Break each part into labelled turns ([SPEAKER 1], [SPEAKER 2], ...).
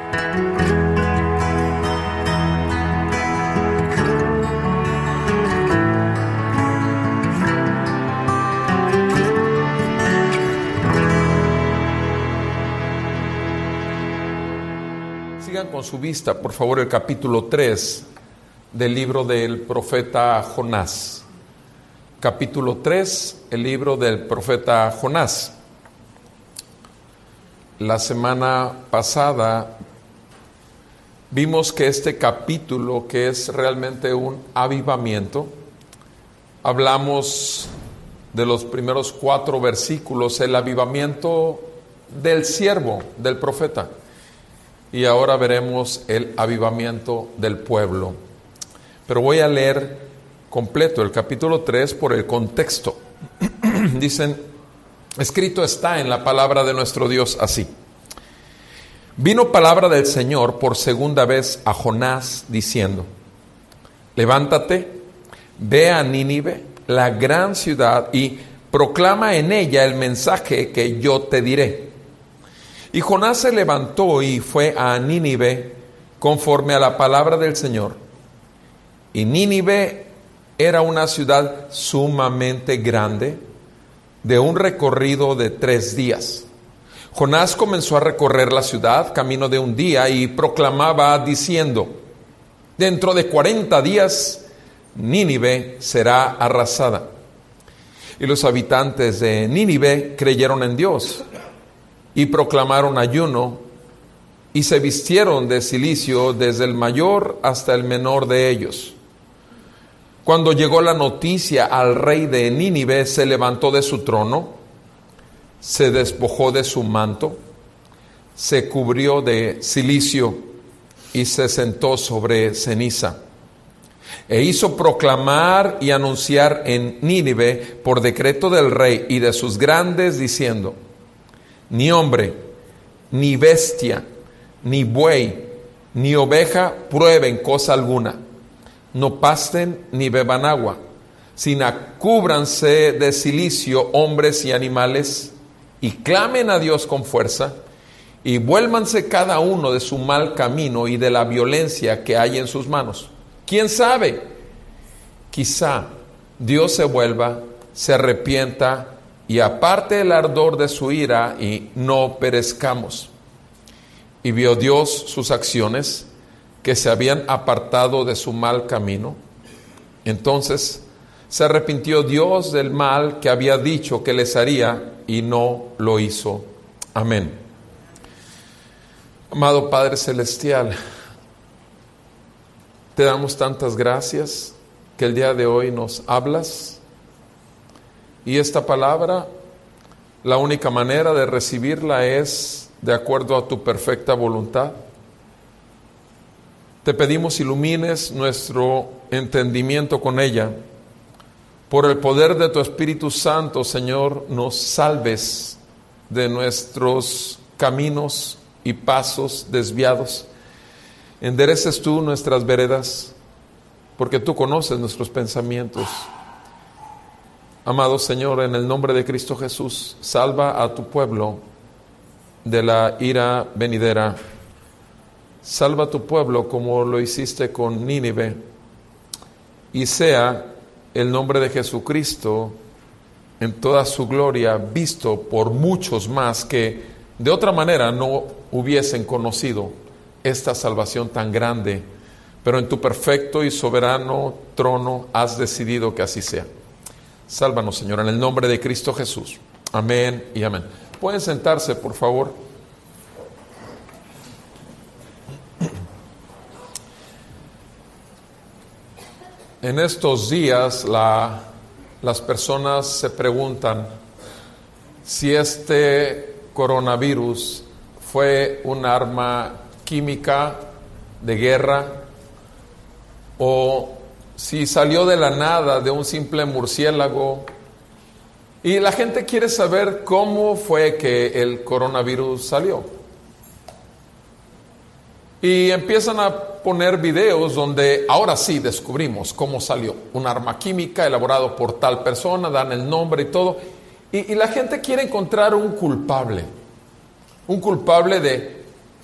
[SPEAKER 1] Sigan con su vista, por favor, el capítulo 3 del libro del profeta Jonás. Capítulo 3, el libro del profeta Jonás. La semana pasada vimos que este capítulo, que es realmente un avivamiento, hablamos de los primeros 4 versículos, el avivamiento del siervo, del profeta. Y ahora veremos el avivamiento del pueblo. Pero voy a leer completo el capítulo 3 por el contexto. Dicen, escrito está en la palabra de nuestro Dios así. Vino palabra del Señor por segunda vez a Jonás diciendo, levántate, ve a Nínive, la gran ciudad, y proclama en ella el mensaje que yo te diré. Y Jonás se levantó y fue a Nínive conforme a la palabra del Señor. Y Nínive era una ciudad sumamente grande, de un recorrido de 3 días. Jonás comenzó a recorrer la ciudad camino de un día y proclamaba diciendo, dentro de 40 días Nínive será arrasada. Y los habitantes de Nínive creyeron en Dios y proclamaron ayuno, y se vistieron de cilicio desde el mayor hasta el menor de ellos. Cuando llegó la noticia al rey de Nínive, se levantó de su trono, se despojó de su manto, se cubrió de cilicio y se sentó sobre ceniza. E hizo proclamar y anunciar en Nínive por decreto del rey y de sus grandes, diciendo, ni hombre, ni bestia, ni buey, ni oveja prueben cosa alguna. No pasten ni beban agua, sino cúbranse de cilicio hombres y animales, y clamen a Dios con fuerza, y vuélvanse cada uno de su mal camino y de la violencia que hay en sus manos. ¿Quién sabe? Quizá Dios se vuelva, se arrepienta, y aparte el ardor de su ira y no perezcamos. Y vio Dios sus acciones, que se habían apartado de su mal camino. Entonces se arrepintió Dios del mal que había dicho que les haría y no lo hizo. Amén. Amado Padre Celestial, te damos tantas gracias que el día de hoy nos hablas. Y esta palabra, la única manera de recibirla es de acuerdo a tu perfecta voluntad. Te pedimos ilumines nuestro entendimiento con ella. Por el poder de tu Espíritu Santo, Señor, nos salves de nuestros caminos y pasos desviados. Endereces tú nuestras veredas, porque tú conoces nuestros pensamientos. Amado Señor, en el nombre de Cristo Jesús, salva a tu pueblo de la ira venidera. Salva a tu pueblo como lo hiciste con Nínive, y sea el nombre de Jesucristo en toda su gloria visto por muchos más que de otra manera no hubiesen conocido esta salvación tan grande, pero en tu perfecto y soberano trono has decidido que así sea. Sálvanos, Señor, en el nombre de Cristo Jesús. Amén y amén. Pueden sentarse, por favor. En estos días las personas se preguntan si este coronavirus fue un arma química de guerra o si salió de la nada, de un simple murciélago. Y la gente quiere saber cómo fue que el coronavirus salió. Y empiezan a poner videos donde ahora sí descubrimos cómo salió. Un arma química elaborado por tal persona, dan el nombre y todo. Y la gente quiere encontrar un culpable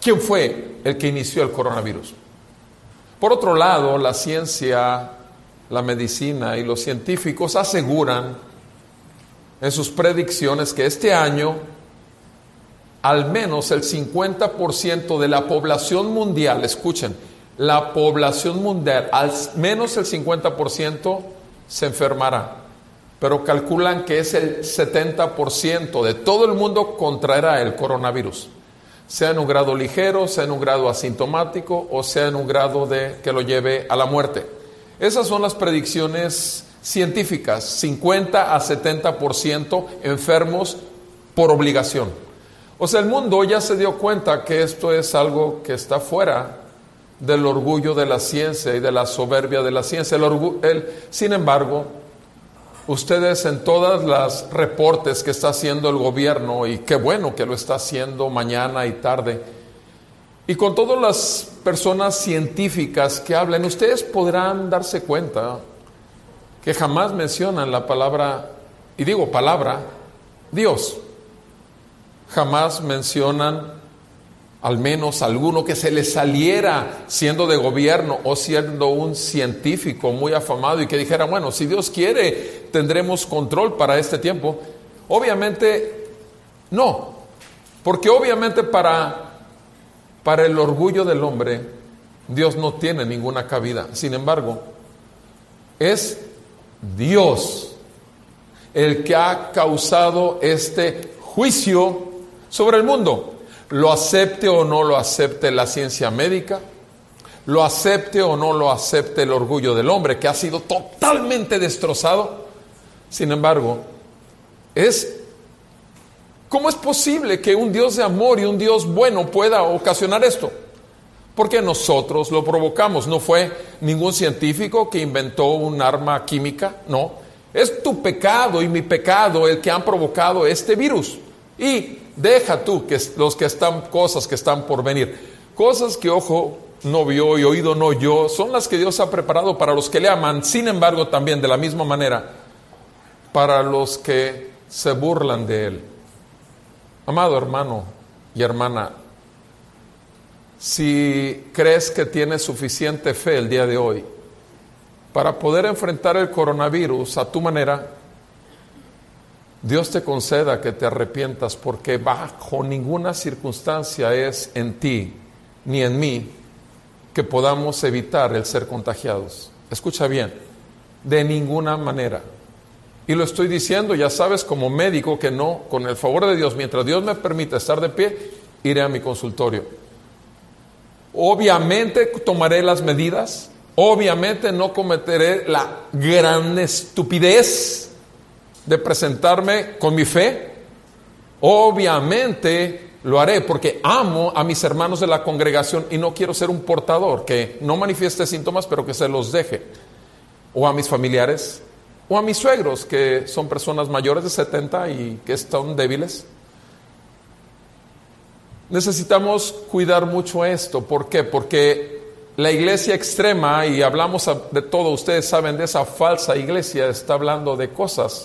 [SPEAKER 1] ¿Quién fue el que inició el coronavirus? Por otro lado, la ciencia, la medicina y los científicos aseguran en sus predicciones que este año al menos el 50% de la población mundial, escuchen, la población mundial, al menos el 50% se enfermará, pero calculan que es el 70% de todo el mundo contraerá el coronavirus, sea en un grado ligero, sea en un grado asintomático o sea en un grado de que lo lleve a la muerte. Esas son las predicciones científicas, 50 a 70% enfermos por obligación. O sea, el mundo ya se dio cuenta que esto es algo que está fuera del orgullo de la ciencia y de la soberbia de la ciencia. Sin embargo, ustedes en todas las reportes que está haciendo el gobierno, y qué bueno que lo está haciendo mañana y tarde, y con todas las personas científicas que hablan, ustedes podrán darse cuenta que jamás mencionan la palabra, y digo palabra, Dios. Jamás mencionan, al menos alguno que se les saliera siendo de gobierno o siendo un científico muy afamado y que dijera, bueno, si Dios quiere, tendremos control para este tiempo. Obviamente, no, porque obviamente para el orgullo del hombre, Dios no tiene ninguna cabida. Sin embargo, es Dios el que ha causado este juicio sobre el mundo. Lo acepte o no lo acepte la ciencia médica, lo acepte o no lo acepte el orgullo del hombre, que ha sido totalmente destrozado. Sin embargo, ¿cómo es posible que un Dios de amor y un Dios bueno pueda ocasionar esto? Porque nosotros lo provocamos. No fue ningún científico que inventó un arma química, no. Es tu pecado y mi pecado el que han provocado este virus. Y deja tú que cosas que están por venir, cosas que ojo no vio y oído no oyó, son las que Dios ha preparado para los que le aman. Sin embargo, también de la misma manera para los que se burlan de Él. Amado hermano y hermana, si crees que tienes suficiente fe el día de hoy para poder enfrentar el coronavirus a tu manera, Dios te conceda que te arrepientas, porque bajo ninguna circunstancia es en ti ni en mí que podamos evitar el ser contagiados. Escucha bien, de ninguna manera. Y lo estoy diciendo, ya sabes, como médico, que no, con el favor de Dios, mientras Dios me permita estar de pie, iré a mi consultorio. Obviamente tomaré las medidas, obviamente no cometeré la gran estupidez de presentarme con mi fe. Obviamente lo haré porque amo a mis hermanos de la congregación y no quiero ser un portador que no manifieste síntomas pero que se los deje, o a mis familiares o a mis suegros, que son personas mayores de 70 y que están débiles. Necesitamos cuidar mucho esto. ¿Por qué? Porque la iglesia extrema, y hablamos de todo, ustedes saben de esa falsa iglesia, está hablando de cosas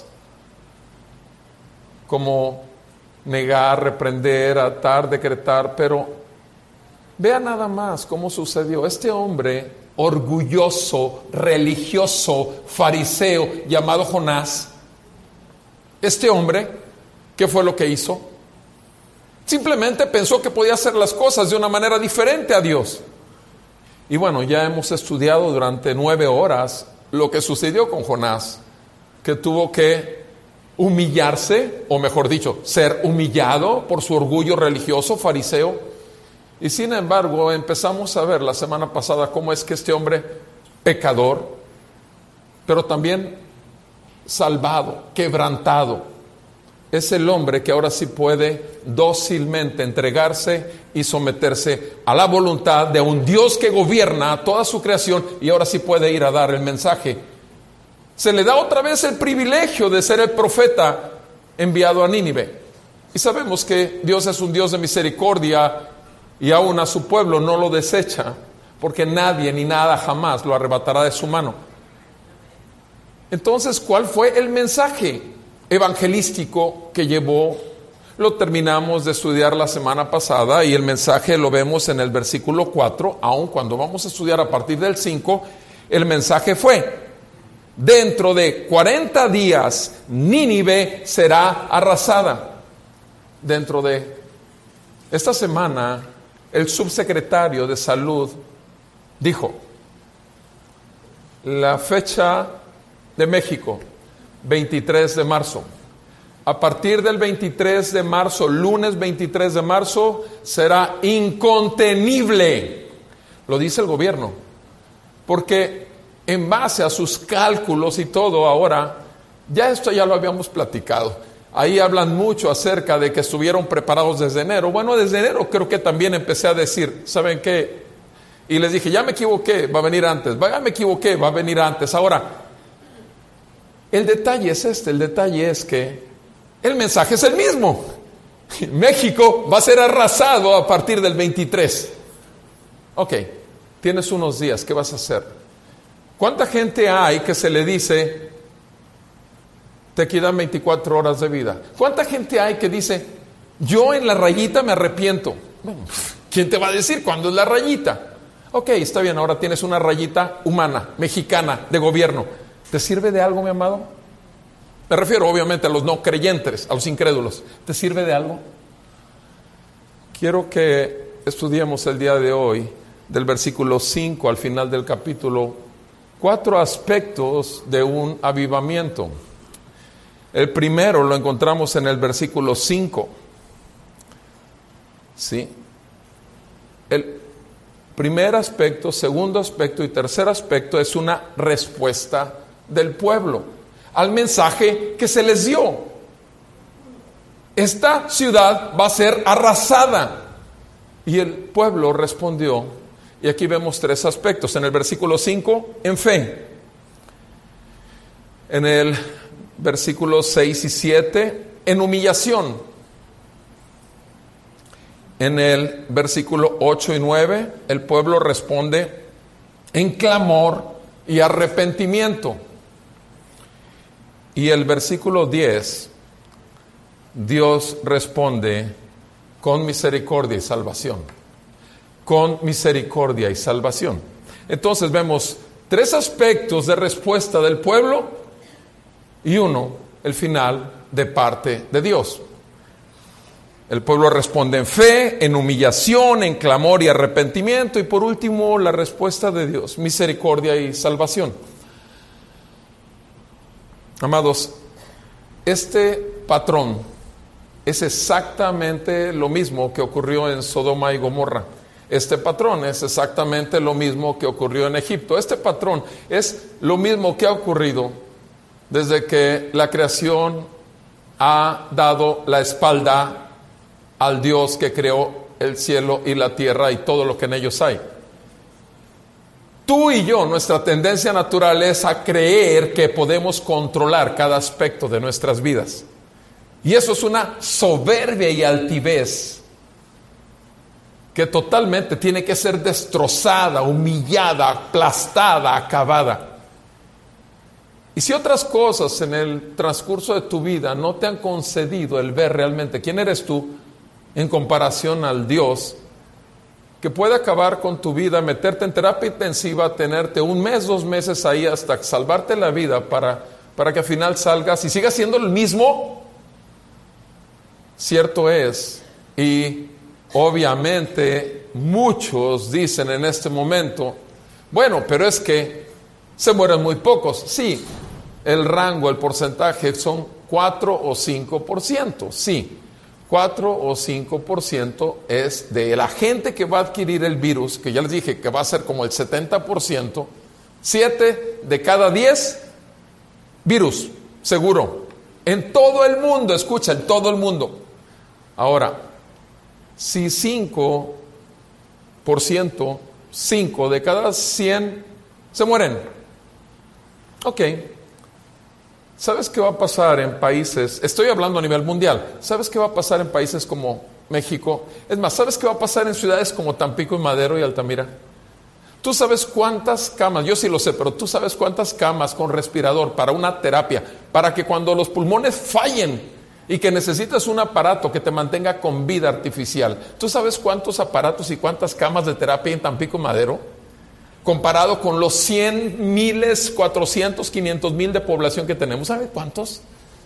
[SPEAKER 1] como negar, reprender, atar, decretar, pero vea nada más cómo sucedió. Este hombre orgulloso, religioso, fariseo, llamado Jonás, este hombre, ¿qué fue lo que hizo? Simplemente pensó que podía hacer las cosas de una manera diferente a Dios. Y bueno, ya hemos estudiado durante 9 horas lo que sucedió con Jonás, que tuvo que humillarse, o mejor dicho, ser humillado por su orgullo religioso, fariseo. Y sin embargo, empezamos a ver la semana pasada cómo es que este hombre pecador, pero también salvado, quebrantado, es el hombre que ahora sí puede dócilmente entregarse y someterse a la voluntad de un Dios que gobierna toda su creación, y ahora sí puede ir a dar el mensaje. Se le da otra vez el privilegio de ser el profeta enviado a Nínive. Y sabemos que Dios es un Dios de misericordia y aún a su pueblo no lo desecha, porque nadie ni nada jamás lo arrebatará de su mano. Entonces, ¿cuál fue el mensaje evangelístico que llevó Lo terminamos de estudiar la semana pasada y el mensaje lo vemos en el versículo 4, aun cuando vamos a estudiar a partir del 5, el mensaje fue: dentro de 40 días Nínive será arrasada. Dentro de esta semana, el subsecretario de Salud dijo: la fecha de México, 23 de marzo. A partir del 23 de marzo, lunes 23 de marzo, será incontenible. Lo dice el gobierno. Porque en base a sus cálculos y todo ahora, ya esto ya lo habíamos platicado. Ahí hablan mucho acerca de que estuvieron preparados desde enero. Bueno, desde enero creo que también empecé a decir, ¿saben qué? Y les dije, ya me equivoqué, va a venir antes. Ya me equivoqué, va a venir antes. Ahora, el detalle es este, el detalle es que el mensaje es el mismo. México va a ser arrasado a partir del 23. Ok, tienes unos días, ¿qué vas a hacer? ¿Cuánta gente hay que se le dice, te quedan 24 horas de vida? ¿Cuánta gente hay que dice, yo en la rayita me arrepiento? Bueno, ¿quién te va a decir cuándo es la rayita? Ok, está bien, ahora tienes una rayita humana, mexicana, de gobierno. ¿Te sirve de algo, mi amado? Me refiero obviamente a los no creyentes, a los incrédulos. ¿Te sirve de algo? Quiero que estudiemos el día de hoy, del versículo 5 al final del capítulo, 4 aspectos de un avivamiento. El primero lo encontramos en el versículo 5. ¿Sí? El primer aspecto, segundo aspecto y tercer aspecto es una respuesta del pueblo al mensaje que se les dio. Esta ciudad va a ser arrasada. Y el pueblo respondió, y aquí vemos 3 aspectos. En el versículo 5, en fe. En el versículo 6 y 7, en humillación. En el versículo 8 y 9, el pueblo responde en clamor y arrepentimiento. Y el versículo 10, Dios responde con misericordia y salvación. Con misericordia y salvación. Entonces vemos 3 aspectos de respuesta del pueblo y uno, el final, de parte de Dios. El pueblo responde en fe, en humillación, en clamor y arrepentimiento. Y por último, la respuesta de Dios, misericordia y salvación. Amados, este patrón es exactamente lo mismo que ocurrió en Sodoma y Gomorra. Este patrón es exactamente lo mismo que ocurrió en Egipto. Este patrón es lo mismo que ha ocurrido desde que la creación ha dado la espalda al Dios que creó el cielo y la tierra y todo lo que en ellos hay. Tú y yo, nuestra tendencia natural es a creer que podemos controlar cada aspecto de nuestras vidas. Y eso es una soberbia y altivez que totalmente tiene que ser destrozada, humillada, aplastada, acabada. Y si otras cosas en el transcurso de tu vida no te han concedido el ver realmente quién eres tú en comparación al Dios que puede acabar con tu vida, meterte en terapia intensiva, tenerte 1 mes, 2 meses ahí hasta salvarte la vida para que al final salgas y sigas siendo el mismo, cierto es. Y obviamente muchos dicen en este momento, bueno, pero es que se mueren muy pocos. Sí, el rango, el porcentaje son 4 o 5%, sí. 4 o 5% es de la gente que va a adquirir el virus, que ya les dije que va a ser como el 70%, 7 de cada 10 virus, seguro. En todo el mundo, escucha, en todo el mundo. Ahora, si 5%, 5 de cada 100 se mueren. Ok. ¿Sabes qué va a pasar en países? Estoy hablando a nivel mundial. ¿Sabes qué va a pasar en países como México? Es más, ¿sabes qué va a pasar en ciudades como Tampico y Madero y Altamira? ¿Tú sabes cuántas camas? Yo sí lo sé, pero ¿tú sabes cuántas camas con respirador para una terapia? Para que cuando los pulmones fallen, y que necesitas un aparato que te mantenga con vida artificial. ¿Tú sabes cuántos aparatos y cuántas camas de terapia en Tampico Madero? Comparado con los 100, miles, 400, 500 mil de población que tenemos. ¿Sabe cuántos?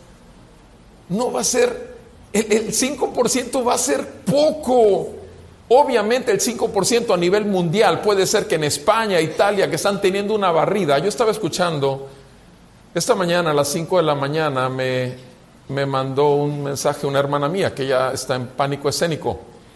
[SPEAKER 1] No va a ser, el 5% va a ser poco. Obviamente el 5% a nivel mundial, puede ser que en España, Italia, que están teniendo una barrida. Yo estaba escuchando, esta mañana a las 5 de la mañana me mandó un mensaje una hermana mía que ya está en pánico escénico,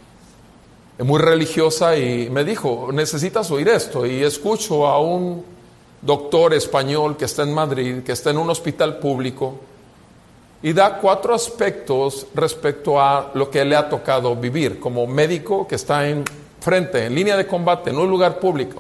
[SPEAKER 1] muy religiosa, y me dijo, necesitas oír esto. Y escucho a un doctor español que está en Madrid, que está en un hospital público, y da 4 aspectos respecto a lo que le ha tocado vivir como médico que está en frente, en línea de combate, en un lugar público.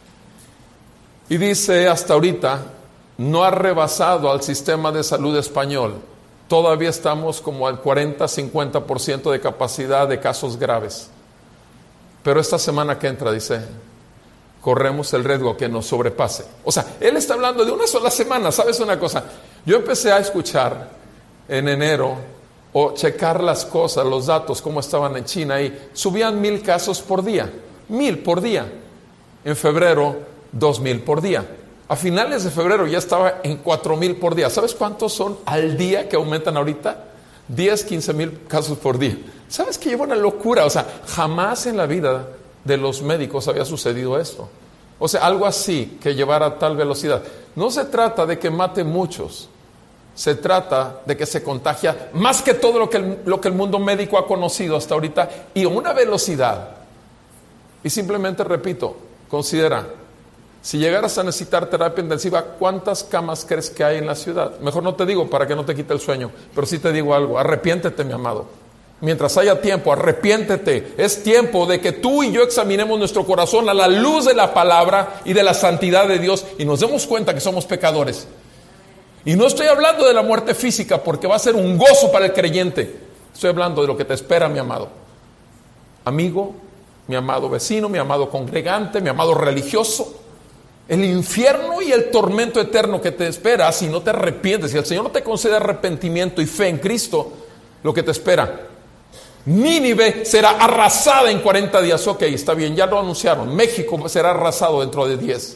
[SPEAKER 1] Y dice, hasta ahorita no ha rebasado al sistema de salud español. Todavía estamos como al 40-50% de capacidad de casos graves. Pero esta semana que entra, dice, corremos el riesgo que nos sobrepase. O sea, él está hablando de una sola semana. ¿Sabes una cosa? Yo empecé a escuchar en enero o checar las cosas, los datos, cómo estaban en China, y subían 1,000 casos por día. 1,000 por día. En febrero, 2,000 por día. A finales de febrero ya estaba en 4,000 por día. ¿Sabes cuántos son al día que aumentan ahorita? 10, 15,000 casos por día. ¿Sabes que lleva una locura? O sea, jamás en la vida de los médicos había sucedido esto. O sea, algo así que llevara a tal velocidad. No se trata de que mate muchos. Se trata de que se contagia más que todo lo que el mundo médico ha conocido hasta ahorita, y a una velocidad. Y simplemente repito, considera, si llegaras a necesitar terapia intensiva, ¿cuántas camas crees que hay en la ciudad? Mejor no te digo para que no te quite el sueño, pero sí te digo algo, arrepiéntete, mi amado. Mientras haya tiempo, arrepiéntete. Es tiempo de que tú y yo examinemos nuestro corazón a la luz de la palabra y de la santidad de Dios, y nos demos cuenta que somos pecadores. Y no estoy hablando de la muerte física, porque va a ser un gozo para el creyente. Estoy hablando de lo que te espera, mi amado amigo, mi amado vecino, mi amado congregante, mi amado religioso. El infierno y el tormento eterno que te espera si no te arrepientes. Si el Señor no te concede arrepentimiento y fe en Cristo, lo que te espera. Nínive será arrasada en 40 días. Ok, está bien, ya lo anunciaron. México será arrasado dentro de 10.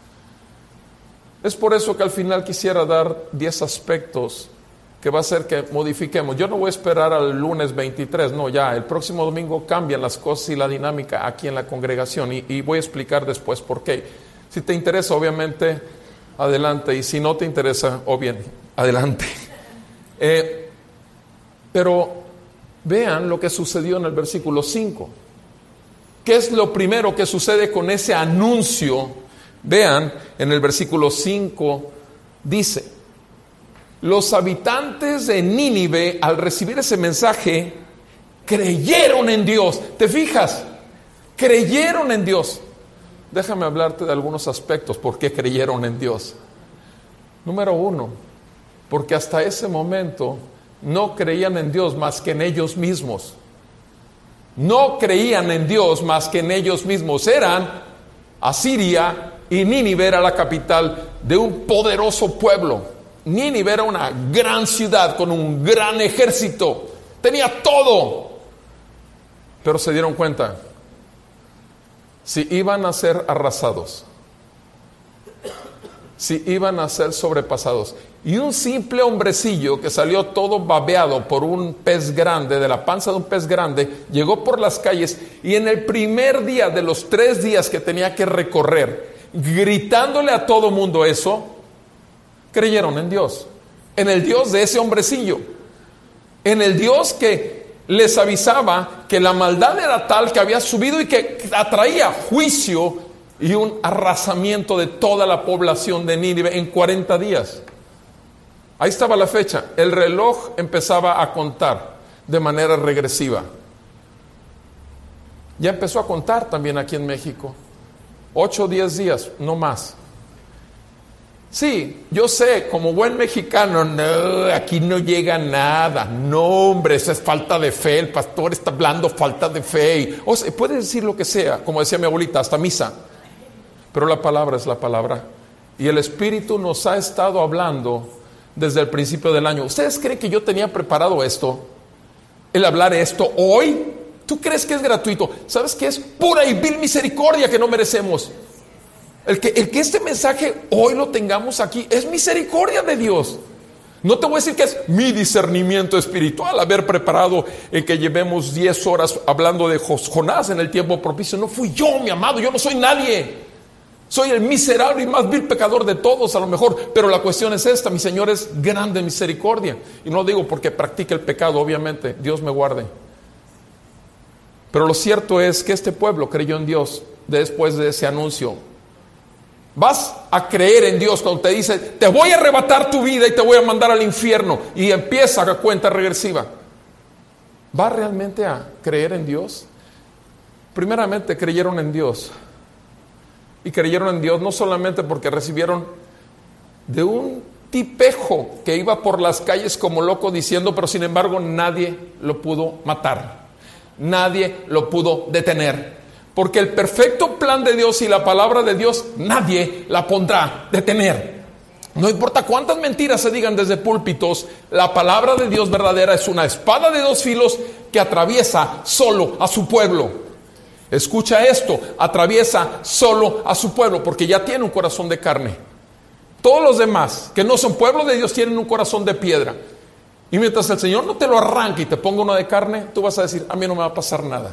[SPEAKER 1] Es por eso que al final quisiera dar 10 aspectos que va a hacer que modifiquemos. Yo no voy a esperar al lunes 23, no, ya el próximo domingo cambian las cosas y la dinámica aquí en la congregación, y voy a explicar después por qué. Si te interesa, obviamente, adelante, y si no te interesa, o bien, adelante. Pero vean lo que sucedió en el versículo 5. ¿Qué es lo primero que sucede con ese anuncio? Vean, en el versículo 5 dice, los habitantes de Nínive, al recibir ese mensaje, creyeron en Dios. ¿Te fijas? Creyeron en Dios. Déjame hablarte de algunos aspectos por qué creyeron en Dios. Número 1, porque hasta ese momento no creían en Dios más que en ellos mismos. No creían en Dios más que en ellos mismos. Eran Asiria, y Nínive era la capital de un poderoso pueblo. Nínive era una gran ciudad con un gran ejército. Tenía todo. Pero se dieron cuenta, si iban a ser arrasados, si iban a ser sobrepasados, y un simple hombrecillo que salió todo babeado por un pez grande, de la panza de un pez grande, llegó por las calles, y en el primer día de los 3 días que tenía que recorrer, gritándole a todo mundo eso, creyeron en Dios, en el Dios de ese hombrecillo, en el Dios que les avisaba que la maldad era tal que había subido y que atraía juicio y un arrasamiento de toda la población de Nínive en 40 días. Ahí estaba la fecha. El reloj empezaba a contar de manera regresiva. Ya empezó a contar también aquí en México. 8 o 10 días, no más. Sí, yo sé, como buen mexicano, no, aquí no llega nada. No, hombre, esa es falta de fe. El pastor está hablando falta de fe. O sea, puede decir lo que sea, como decía mi abuelita, hasta misa. Pero la palabra es la palabra. Y el Espíritu nos ha estado hablando desde el principio del año. ¿Ustedes creen que yo tenía preparado esto? El hablar esto hoy. ¿Tú crees que es gratuito? ¿Sabes qué es? Pura y vil misericordia que no merecemos. El que este mensaje hoy lo tengamos aquí es misericordia de Dios. No te voy a decir que es mi discernimiento espiritual haber preparado en que llevemos 10 horas hablando de Jonás en el tiempo propicio. No fui yo, mi amado, yo no soy nadie. Soy el miserable y más vil pecador de todos a lo mejor. Pero la cuestión es esta: mi Señor es grande en misericordia. Y no lo digo porque practique el pecado, obviamente, Dios me guarde. Pero lo cierto es que este pueblo creyó en Dios después de ese anuncio. Vas a creer en Dios cuando te dice: te voy a arrebatar tu vida y te voy a mandar al infierno, y empieza la cuenta regresiva. ¿Vas realmente a creer en Dios? Primeramente creyeron en Dios. Y creyeron en Dios no solamente porque recibieron de un tipejo que iba por las calles como loco diciendo, pero sin embargo nadie lo pudo matar, nadie lo pudo detener. Porque el perfecto plan de Dios y la palabra de Dios nadie la pondrá detener. No importa cuántas mentiras se digan desde púlpitos, la palabra de Dios verdadera es una espada de dos filos que atraviesa solo a su pueblo. Escucha esto: atraviesa solo a su pueblo, porque ya tiene un corazón de carne. Todos los demás que no son pueblo de Dios tienen un corazón de piedra. Y mientras el Señor no te lo arranque y te ponga uno de carne, tú vas a decir: a mí no me va a pasar nada.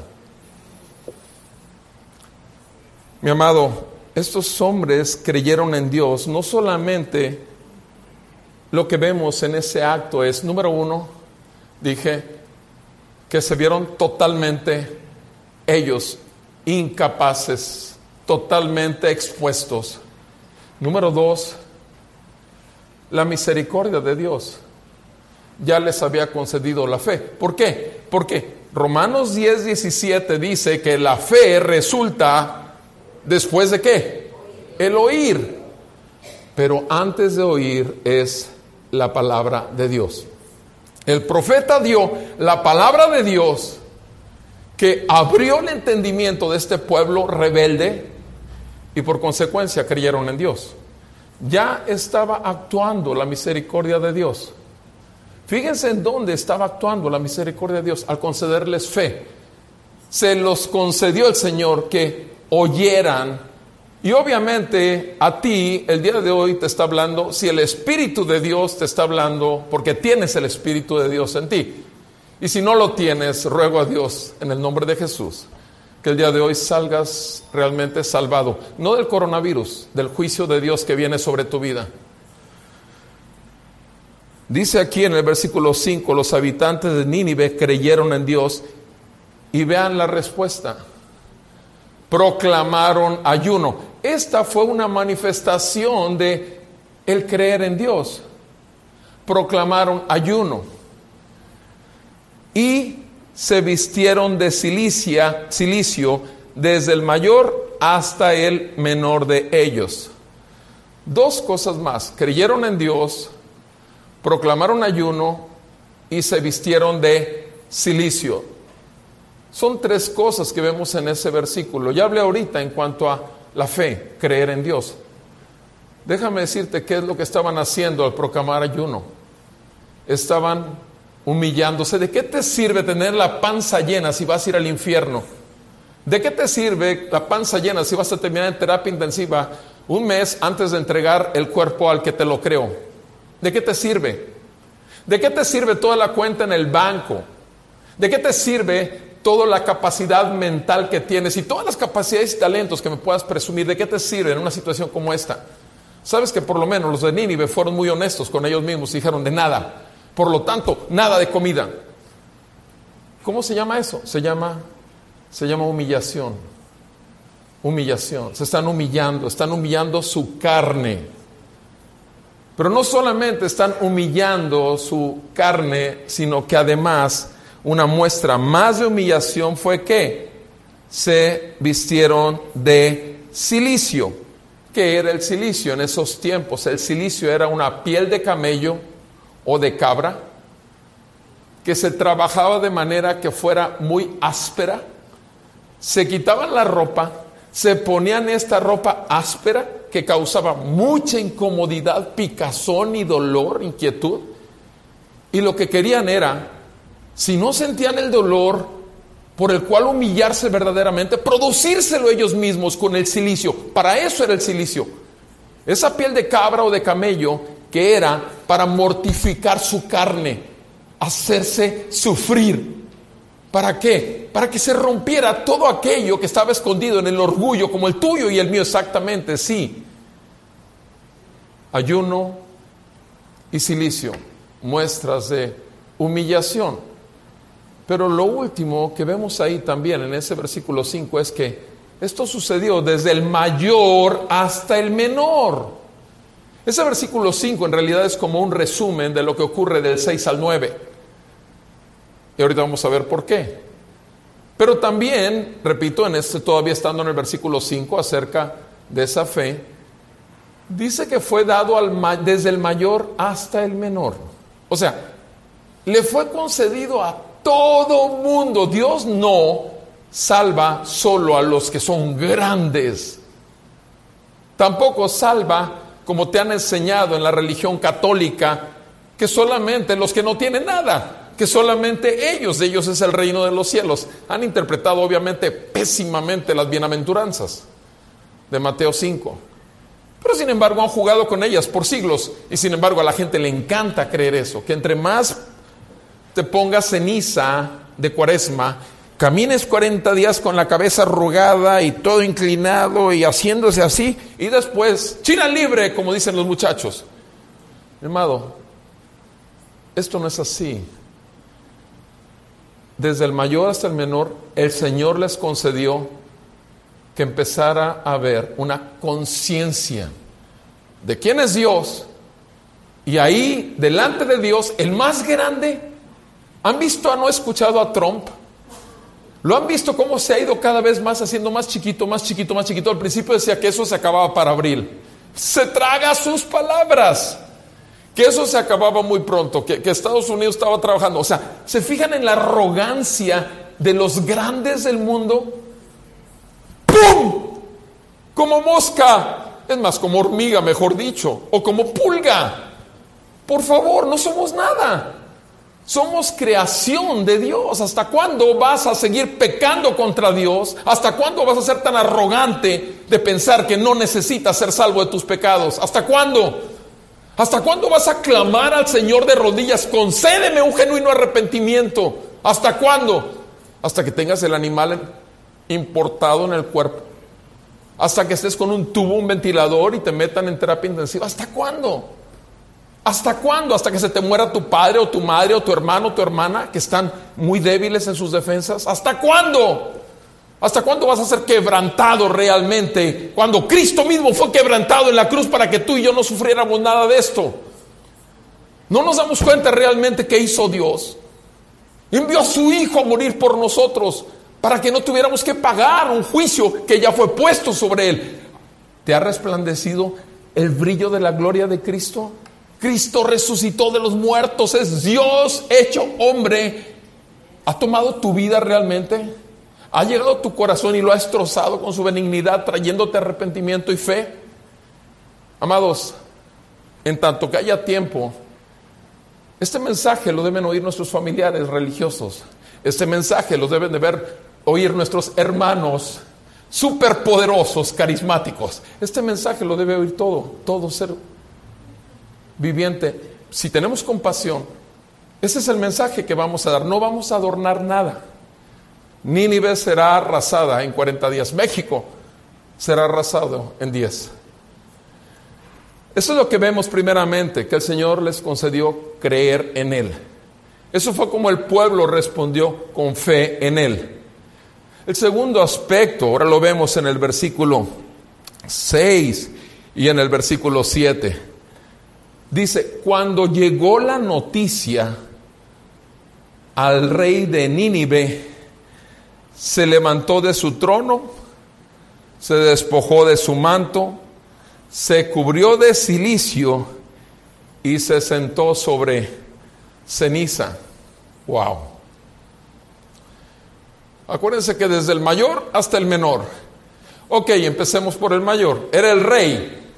[SPEAKER 1] Mi amado, estos hombres creyeron en Dios. No solamente lo que vemos en ese acto es, número uno, dije, que se vieron totalmente ellos incapaces, totalmente expuestos. Número dos, la misericordia de Dios ya les había concedido la fe. ¿Por qué? Porque Romanos 10:17 dice que la fe resulta ¿después de qué? El oír. Pero antes de oír es la palabra de Dios. El profeta dio la palabra de Dios que abrió el entendimiento de este pueblo rebelde, y por consecuencia creyeron en Dios. Ya estaba actuando la misericordia de Dios. Fíjense en dónde estaba actuando la misericordia de Dios: al concederles fe. Se los concedió el Señor que oyeran. Y obviamente a ti el día de hoy te está hablando, si el Espíritu de Dios te está hablando, porque tienes el Espíritu de Dios en ti. Y si no lo tienes, ruego a Dios en el nombre de Jesús que el día de hoy salgas realmente salvado, no del coronavirus, del juicio de Dios que viene sobre tu vida. Dice aquí en el versículo 5: los habitantes de Nínive creyeron en Dios, y vean la respuesta: proclamaron ayuno. Esta fue una manifestación de el creer en Dios. Proclamaron ayuno y se vistieron de cilicio desde el mayor hasta el menor de ellos. Dos cosas más: creyeron en Dios, proclamaron ayuno y se vistieron de cilicio. Son tres cosas que vemos en ese versículo. Ya hablé ahorita en cuanto a la fe, creer en Dios. Déjame decirte qué es lo que estaban haciendo al proclamar ayuno. Estaban humillándose. ¿De qué te sirve tener la panza llena si vas a ir al infierno? ¿De qué te sirve la panza llena si vas a terminar en terapia intensiva un mes antes de entregar el cuerpo al que te lo creó? ¿De qué te sirve? ¿De qué te sirve toda la cuenta en el banco? ¿De qué te sirve toda la capacidad mental que tienes y todas las capacidades y talentos que me puedas presumir? ¿De qué te sirve en una situación como esta? Sabes que por lo menos los de Nínive fueron muy honestos con ellos mismos y dijeron: de nada. Por lo tanto, nada de comida. ¿Cómo se llama eso? Se llama humillación. Humillación. Se están humillando su carne. Pero no solamente están humillando su carne, sino que además una muestra más de humillación fue que se vistieron de cilicio. ¿Qué era el cilicio en esos tiempos? El cilicio era una piel de camello o de cabra que se trabajaba de manera que fuera muy áspera. Se quitaban la ropa, se ponían esta ropa áspera que causaba mucha incomodidad, picazón y dolor, inquietud. Y lo que querían era, si no sentían el dolor por el cual humillarse verdaderamente, producírselo ellos mismos con el cilicio. Para eso era el cilicio. Esa piel de cabra o de camello que era para mortificar su carne, hacerse sufrir. ¿Para qué? Para que se rompiera todo aquello que estaba escondido en el orgullo, como el tuyo y el mío exactamente, sí. Ayuno y cilicio, muestras de humillación. Pero lo último que vemos ahí también en ese versículo 5 es que esto sucedió desde el mayor hasta el menor. Ese versículo 5 en realidad es como un resumen de lo que ocurre del 6 al 9. Y ahorita vamos a ver por qué. Pero también, repito, todavía estando en el versículo 5 acerca de esa fe, dice que fue dado desde el mayor hasta el menor. O sea, le fue concedido a todo mundo. Dios no salva solo a los que son grandes. Tampoco salva, como te han enseñado en la religión católica, que solamente los que no tienen nada, que solamente ellos es el reino de los cielos. Han interpretado obviamente pésimamente las bienaventuranzas de Mateo 5. Pero sin embargo han jugado con ellas por siglos. Y sin embargo a la gente le encanta creer eso, que entre más te pongas ceniza de Cuaresma, camines 40 días con la cabeza arrugada y todo inclinado y haciéndose así, y después, China libre, como dicen los muchachos. Mi amado, esto no es así. Desde el mayor hasta el menor, el Señor les concedió que empezara a haber una conciencia de quién es Dios. Y ahí, delante de Dios, el más grande. ¿Han visto, no escuchado a Trump? ¿Lo han visto cómo se ha ido cada vez más haciendo más chiquito, más chiquito, más chiquito? Al principio decía que eso se acababa para abril. Se traga sus palabras. Que eso se acababa muy pronto, que Estados Unidos estaba trabajando. O sea, ¿se fijan en la arrogancia de los grandes del mundo? ¡Pum! Como mosca. Es más, como hormiga, mejor dicho. O como pulga. Por favor, no somos nada. Somos creación de Dios. ¿Hasta cuándo vas a seguir pecando contra Dios? ¿Hasta cuándo vas a ser tan arrogante de pensar que no necesitas ser salvo de tus pecados? ¿Hasta cuándo? ¿Hasta cuándo vas a clamar al Señor de rodillas? Concédeme un genuino arrepentimiento. ¿Hasta cuándo? Hasta que tengas el animal importado en el cuerpo. Hasta que estés con un tubo, un ventilador y te metan en terapia intensiva. ¿Hasta cuándo? ¿Hasta cuándo? ¿Hasta que se te muera tu padre o tu madre o tu hermano o tu hermana que están muy débiles en sus defensas? ¿Hasta cuándo? ¿Hasta cuándo vas a ser quebrantado realmente? Cuando Cristo mismo fue quebrantado en la cruz para que tú y yo no sufriéramos nada de esto. ¿No nos damos cuenta realmente qué hizo Dios? Envió a su Hijo a morir por nosotros para que no tuviéramos que pagar un juicio que ya fue puesto sobre Él. ¿Te ha resplandecido el brillo de la gloria de Cristo? Cristo resucitó de los muertos, es Dios hecho hombre. ¿Ha tomado tu vida realmente? ¿Ha llegado a tu corazón y lo ha destrozado con su benignidad, trayéndote arrepentimiento y fe? Amados, en tanto que haya tiempo, este mensaje lo deben oír nuestros familiares religiosos. Este mensaje lo deben de oír nuestros hermanos superpoderosos, carismáticos. Este mensaje lo debe oír todo ser viviente. Si tenemos compasión, ese es el mensaje que vamos a dar. No vamos a adornar nada. Nínive será arrasada en 40 días. México será arrasado en 10. Eso es lo que vemos primeramente, que el Señor les concedió creer en Él. Eso fue como el pueblo respondió con fe en Él. El segundo aspecto, ahora lo vemos en el versículo 6 y en el versículo 7. Dice, cuando llegó la noticia al rey de Nínive, se levantó de su trono, se despojó de su manto, se cubrió de cilicio y se sentó sobre ceniza. Wow. Acuérdense que desde el mayor hasta el menor. Ok, empecemos por el mayor. Era el rey.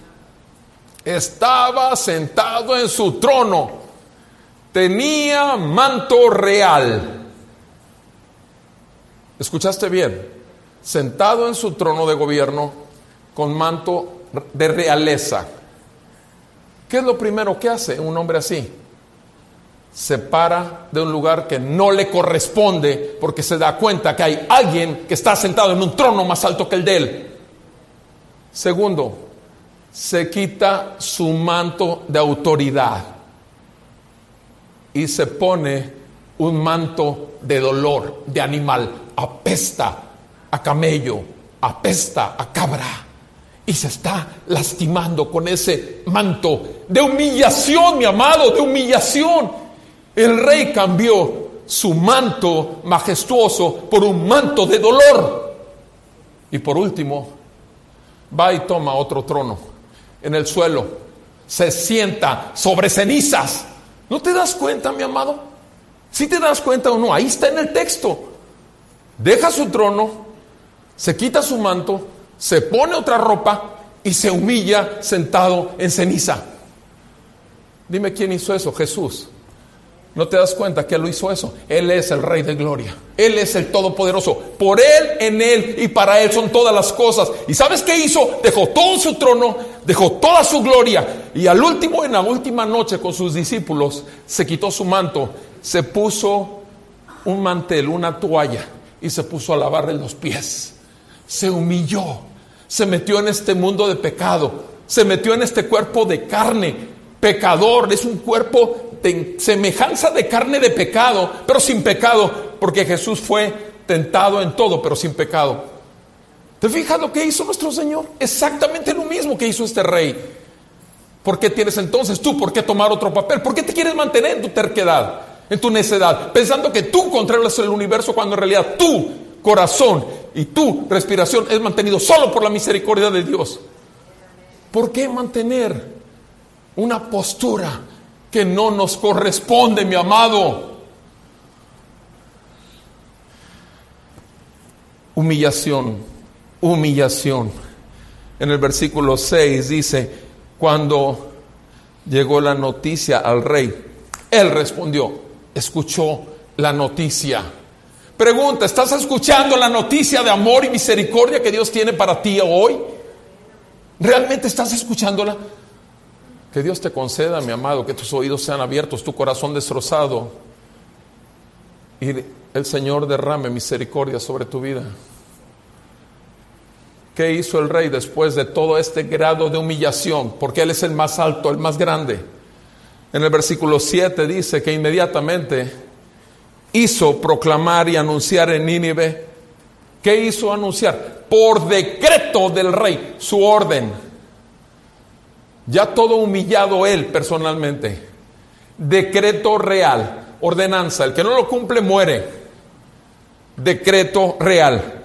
[SPEAKER 1] Estaba sentado en su trono. Tenía manto real. ¿Escuchaste bien? Sentado en su trono de gobierno con manto de realeza. ¿Qué es lo primero que hace un hombre así? Se para de un lugar que no le corresponde porque se da cuenta que hay alguien que está sentado en un trono más alto que el de él. Segundo, se quita su manto de autoridad y se pone un manto de dolor, de animal. Apesta a camello, apesta a cabra. Y se está lastimando con ese manto de humillación, mi amado, de humillación. El rey cambió su manto majestuoso por un manto de dolor. Y por último, va y toma otro trono en el suelo. Se sienta sobre cenizas. ¿No te das cuenta, mi amado? ¿Sí te das cuenta o no? Ahí está en el texto. Deja su trono, se quita su manto, se pone otra ropa y se humilla sentado en ceniza. Dime quién hizo eso. Jesús. ¿No te das cuenta que Él lo hizo eso? Él es el Rey de Gloria. Él es el Todopoderoso. Por Él, en Él y para Él son todas las cosas. ¿Y sabes qué hizo? Dejó todo su trono, dejó toda su gloria. Y al último, en la última noche con sus discípulos, se quitó su manto, se puso un mantel, una toalla, y se puso a lavarle los pies. Se humilló. Se metió en este mundo de pecado. Se metió en este cuerpo de carne, pecador. Es un cuerpo de semejanza de carne de pecado, pero sin pecado, porque Jesús fue tentado en todo, pero sin pecado. ¿Te fijas lo que hizo nuestro Señor? Exactamente lo mismo que hizo este rey. ¿Por qué tienes entonces tú por qué tomar otro papel? ¿Por qué te quieres mantener en tu terquedad, en tu necedad, pensando que tú controlas el universo, cuando en realidad tu corazón y tu respiración es mantenido solo por la misericordia de Dios? ¿Por qué mantener una postura que no nos corresponde, mi amado? Humillación, humillación. En el versículo 6 dice: cuando llegó la noticia al rey, él respondió, escuchó la noticia. Pregunta: ¿estás escuchando la noticia de amor y misericordia que Dios tiene para ti hoy? ¿Realmente estás escuchándola? Que Dios te conceda, mi amado, que tus oídos sean abiertos, tu corazón destrozado, y el Señor derrame misericordia sobre tu vida. ¿Qué hizo el rey después de todo este grado de humillación? Porque Él es el más alto, el más grande. En el versículo 7 dice que inmediatamente hizo proclamar y anunciar en Nínive. ¿Qué hizo anunciar? Por decreto del rey, su orden. Ya todo humillado él personalmente. Decreto real, ordenanza. El que no lo cumple muere. Decreto real.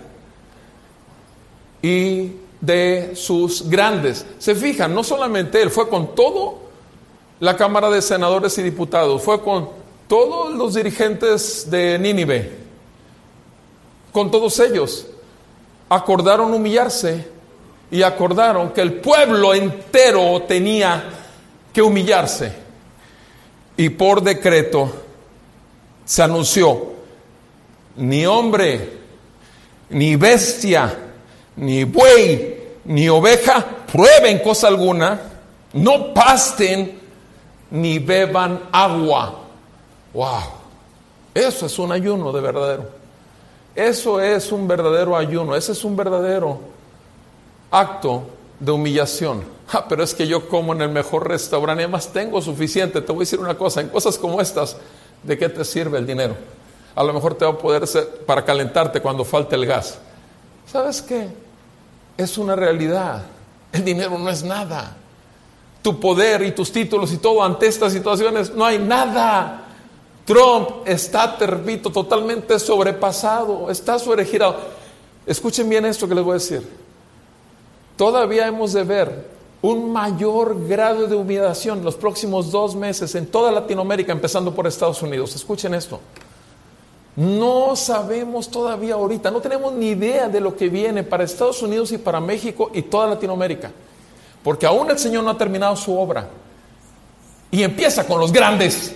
[SPEAKER 1] Y de sus grandes. Se fijan, no solamente él, fue con todo la Cámara de Senadores y Diputados, fue con todos los dirigentes de Nínive. Con todos ellos acordaron humillarse. Y acordaron que el pueblo entero tenía que humillarse. Y por decreto se anunció: ni hombre, ni bestia, ni buey, ni oveja prueben cosa alguna, no pasten, ni beban agua. ¡Wow! Eso es un ayuno de verdadero. Eso es un verdadero ayuno. Ese es un verdadero acto de humillación. Pero es que yo como en el mejor restaurante, además tengo suficiente. Te voy a decir una cosa: en cosas como estas, ¿de qué te sirve el dinero? A lo mejor te va a poder ser para calentarte cuando falte el gas. ¿Sabes qué? Es una realidad. El dinero no es nada. Tu poder y tus títulos y todo ante estas situaciones no hay nada. Trump está, te repito, totalmente sobrepasado, está sobregirado. Escuchen bien esto que les voy a decir. Todavía hemos de ver un mayor grado de humillación los próximos 2 meses en toda Latinoamérica, empezando por Estados Unidos. Escuchen esto. No sabemos todavía ahorita, no tenemos ni idea de lo que viene para Estados Unidos y para México y toda Latinoamérica. porque aún el Señor no ha terminado su obra. Y empieza con los grandes.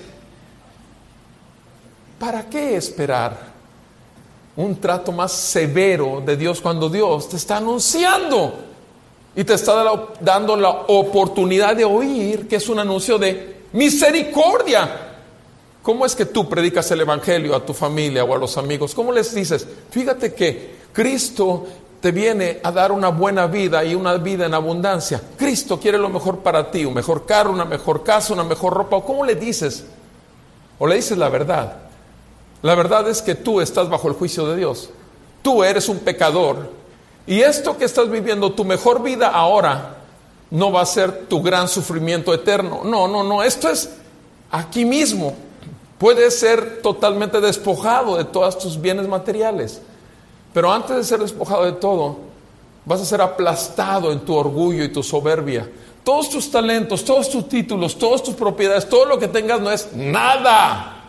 [SPEAKER 1] ¿Para qué esperar un trato más severo de Dios cuando Dios te está anunciando y te está dando la oportunidad de oír que es un anuncio de misericordia? ¿Cómo es que tú predicas el evangelio a tu familia o a los amigos? ¿Cómo les dices? Fíjate que Cristo te viene a dar una buena vida y una vida en abundancia. Cristo quiere lo mejor para ti, un mejor carro, una mejor casa, una mejor ropa. ¿O cómo le dices? ¿O le dices la verdad? La verdad es que tú estás bajo el juicio de Dios. Tú eres un pecador. Y esto que estás viviendo, tu mejor vida ahora, no va a ser tu gran sufrimiento eterno. No. Esto es aquí mismo. Puedes ser totalmente despojado de todos tus bienes materiales. Pero antes de ser despojado de todo, vas a ser aplastado en tu orgullo y tu soberbia. Todos tus talentos, todos tus títulos, todas tus propiedades, todo lo que tengas no es nada.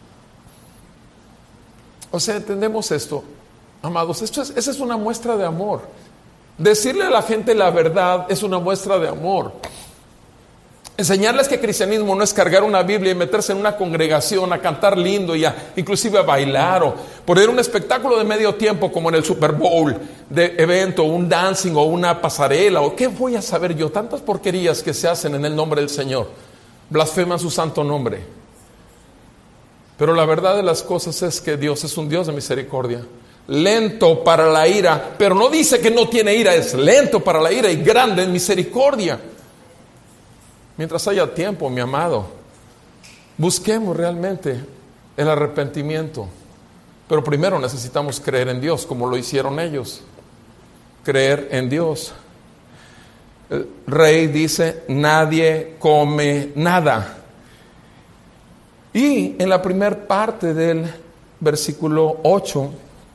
[SPEAKER 1] O sea, entendemos esto, amados. Esa es una muestra de amor. Decirle a la gente la verdad es una muestra de amor. Enseñarles que cristianismo no es cargar una Biblia y meterse en una congregación a cantar lindo y inclusive a bailar o poner un espectáculo de medio tiempo como en el Super Bowl de evento, un dancing o una pasarela o qué voy a saber yo, tantas porquerías que se hacen en el nombre del Señor, blasfeman su santo nombre. Pero la verdad de las cosas es que Dios es un Dios de misericordia, lento para la ira, pero no dice que no tiene ira, es lento para la ira y grande en misericordia. Mientras haya tiempo, mi amado, busquemos realmente el arrepentimiento. Pero primero necesitamos creer en Dios, como lo hicieron ellos. Creer en Dios. El rey dice, nadie come nada. Y en la primera parte del versículo 8,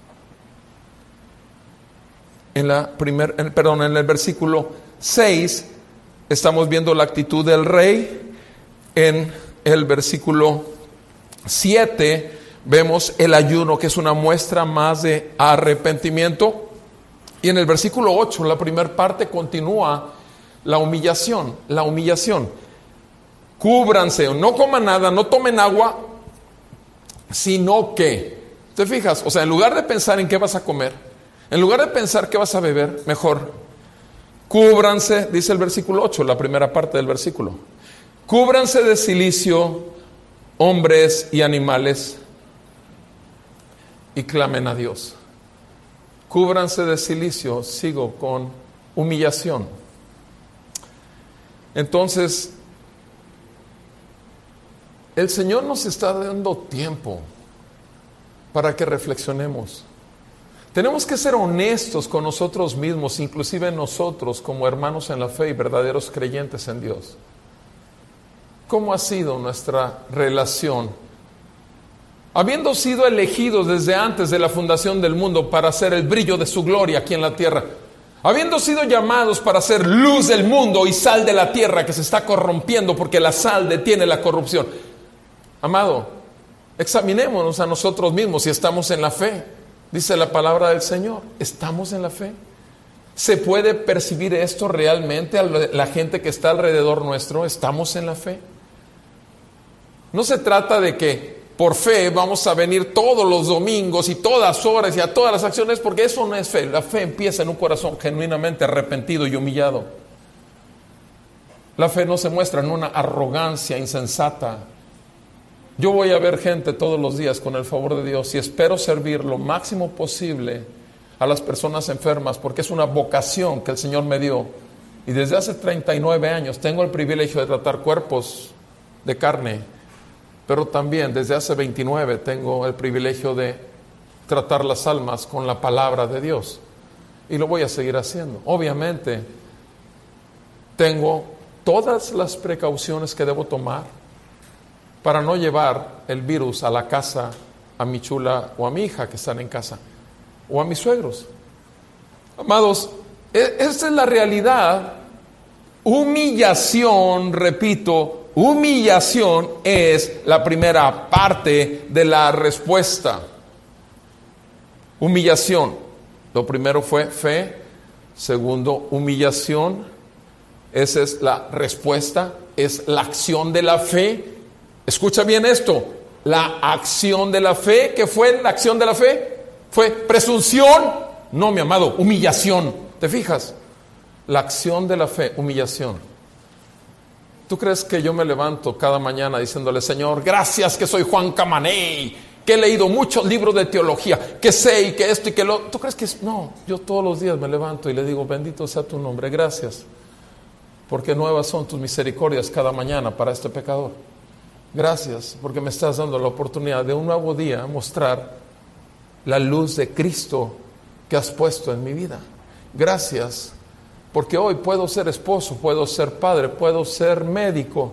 [SPEAKER 1] en el versículo 6, estamos viendo la actitud del rey. En el versículo 7 vemos el ayuno, que es una muestra más de arrepentimiento. Y en el versículo 8, la primera parte, continúa la humillación. La humillación. Cúbranse, no coman nada, no tomen agua, sino que, ¿te fijas? O sea, en lugar de pensar en qué vas a comer, en lugar de pensar qué vas a beber, mejor cúbranse, dice el versículo 8, la primera parte del versículo. Cúbranse de cilicio, hombres y animales, y clamen a Dios. Cúbranse de cilicio, sigo con humillación. Entonces, el Señor nos está dando tiempo para que reflexionemos. Tenemos que ser honestos con nosotros mismos, inclusive nosotros como hermanos en la fe y verdaderos creyentes en Dios. ¿Cómo ha sido nuestra relación? Habiendo sido elegidos desde antes de la fundación del mundo para hacer el brillo de su gloria aquí en la tierra, habiendo sido llamados para ser luz del mundo y sal de la tierra que se está corrompiendo porque la sal detiene la corrupción. Amado, examinémonos a nosotros mismos si estamos en la fe. Dice la palabra del Señor, ¿estamos en la fe? ¿Se puede percibir esto realmente a la gente que está alrededor nuestro? ¿Estamos en la fe? No se trata de que por fe vamos a venir todos los domingos y todas horas y a todas las acciones, porque eso no es fe. La fe empieza en un corazón genuinamente arrepentido y humillado. La fe no se muestra en una arrogancia insensata. Yo voy a ver gente todos los días con el favor de Dios y espero servir lo máximo posible a las personas enfermas porque es una vocación que el Señor me dio. Y desde hace 39 años tengo el privilegio de tratar cuerpos de carne, pero también desde hace 29 tengo el privilegio de tratar las almas con la palabra de Dios. Y lo voy a seguir haciendo. Obviamente, tengo todas las precauciones que debo tomar para no llevar el virus a la casa, a mi chula o a mi hija que están en casa, o a mis suegros. Amados, esta es la realidad. Humillación, repito, humillación es la primera parte de la respuesta. Humillación. Lo primero fue fe, segundo, humillación, Esa es la respuesta, es la acción de la fe. Escucha bien esto, la acción de la fe. ¿Qué fue la acción de la fe? Fue presunción, no, mi amado, humillación. ¿Te fijas? La acción de la fe, humillación. ¿Tú crees que yo me levanto cada mañana diciéndole, Señor, gracias que soy Juan Camaney, que he leído muchos libros de teología, que sé y que esto y que lo... ¿Tú crees que es? No, yo todos los días me levanto y le digo, bendito sea tu nombre, gracias, porque nuevas son tus misericordias cada mañana para este pecador. Gracias, porque me estás dando la oportunidad de un nuevo día mostrar la luz de Cristo que has puesto en mi vida. Gracias, porque hoy puedo ser esposo, puedo ser padre, puedo ser médico.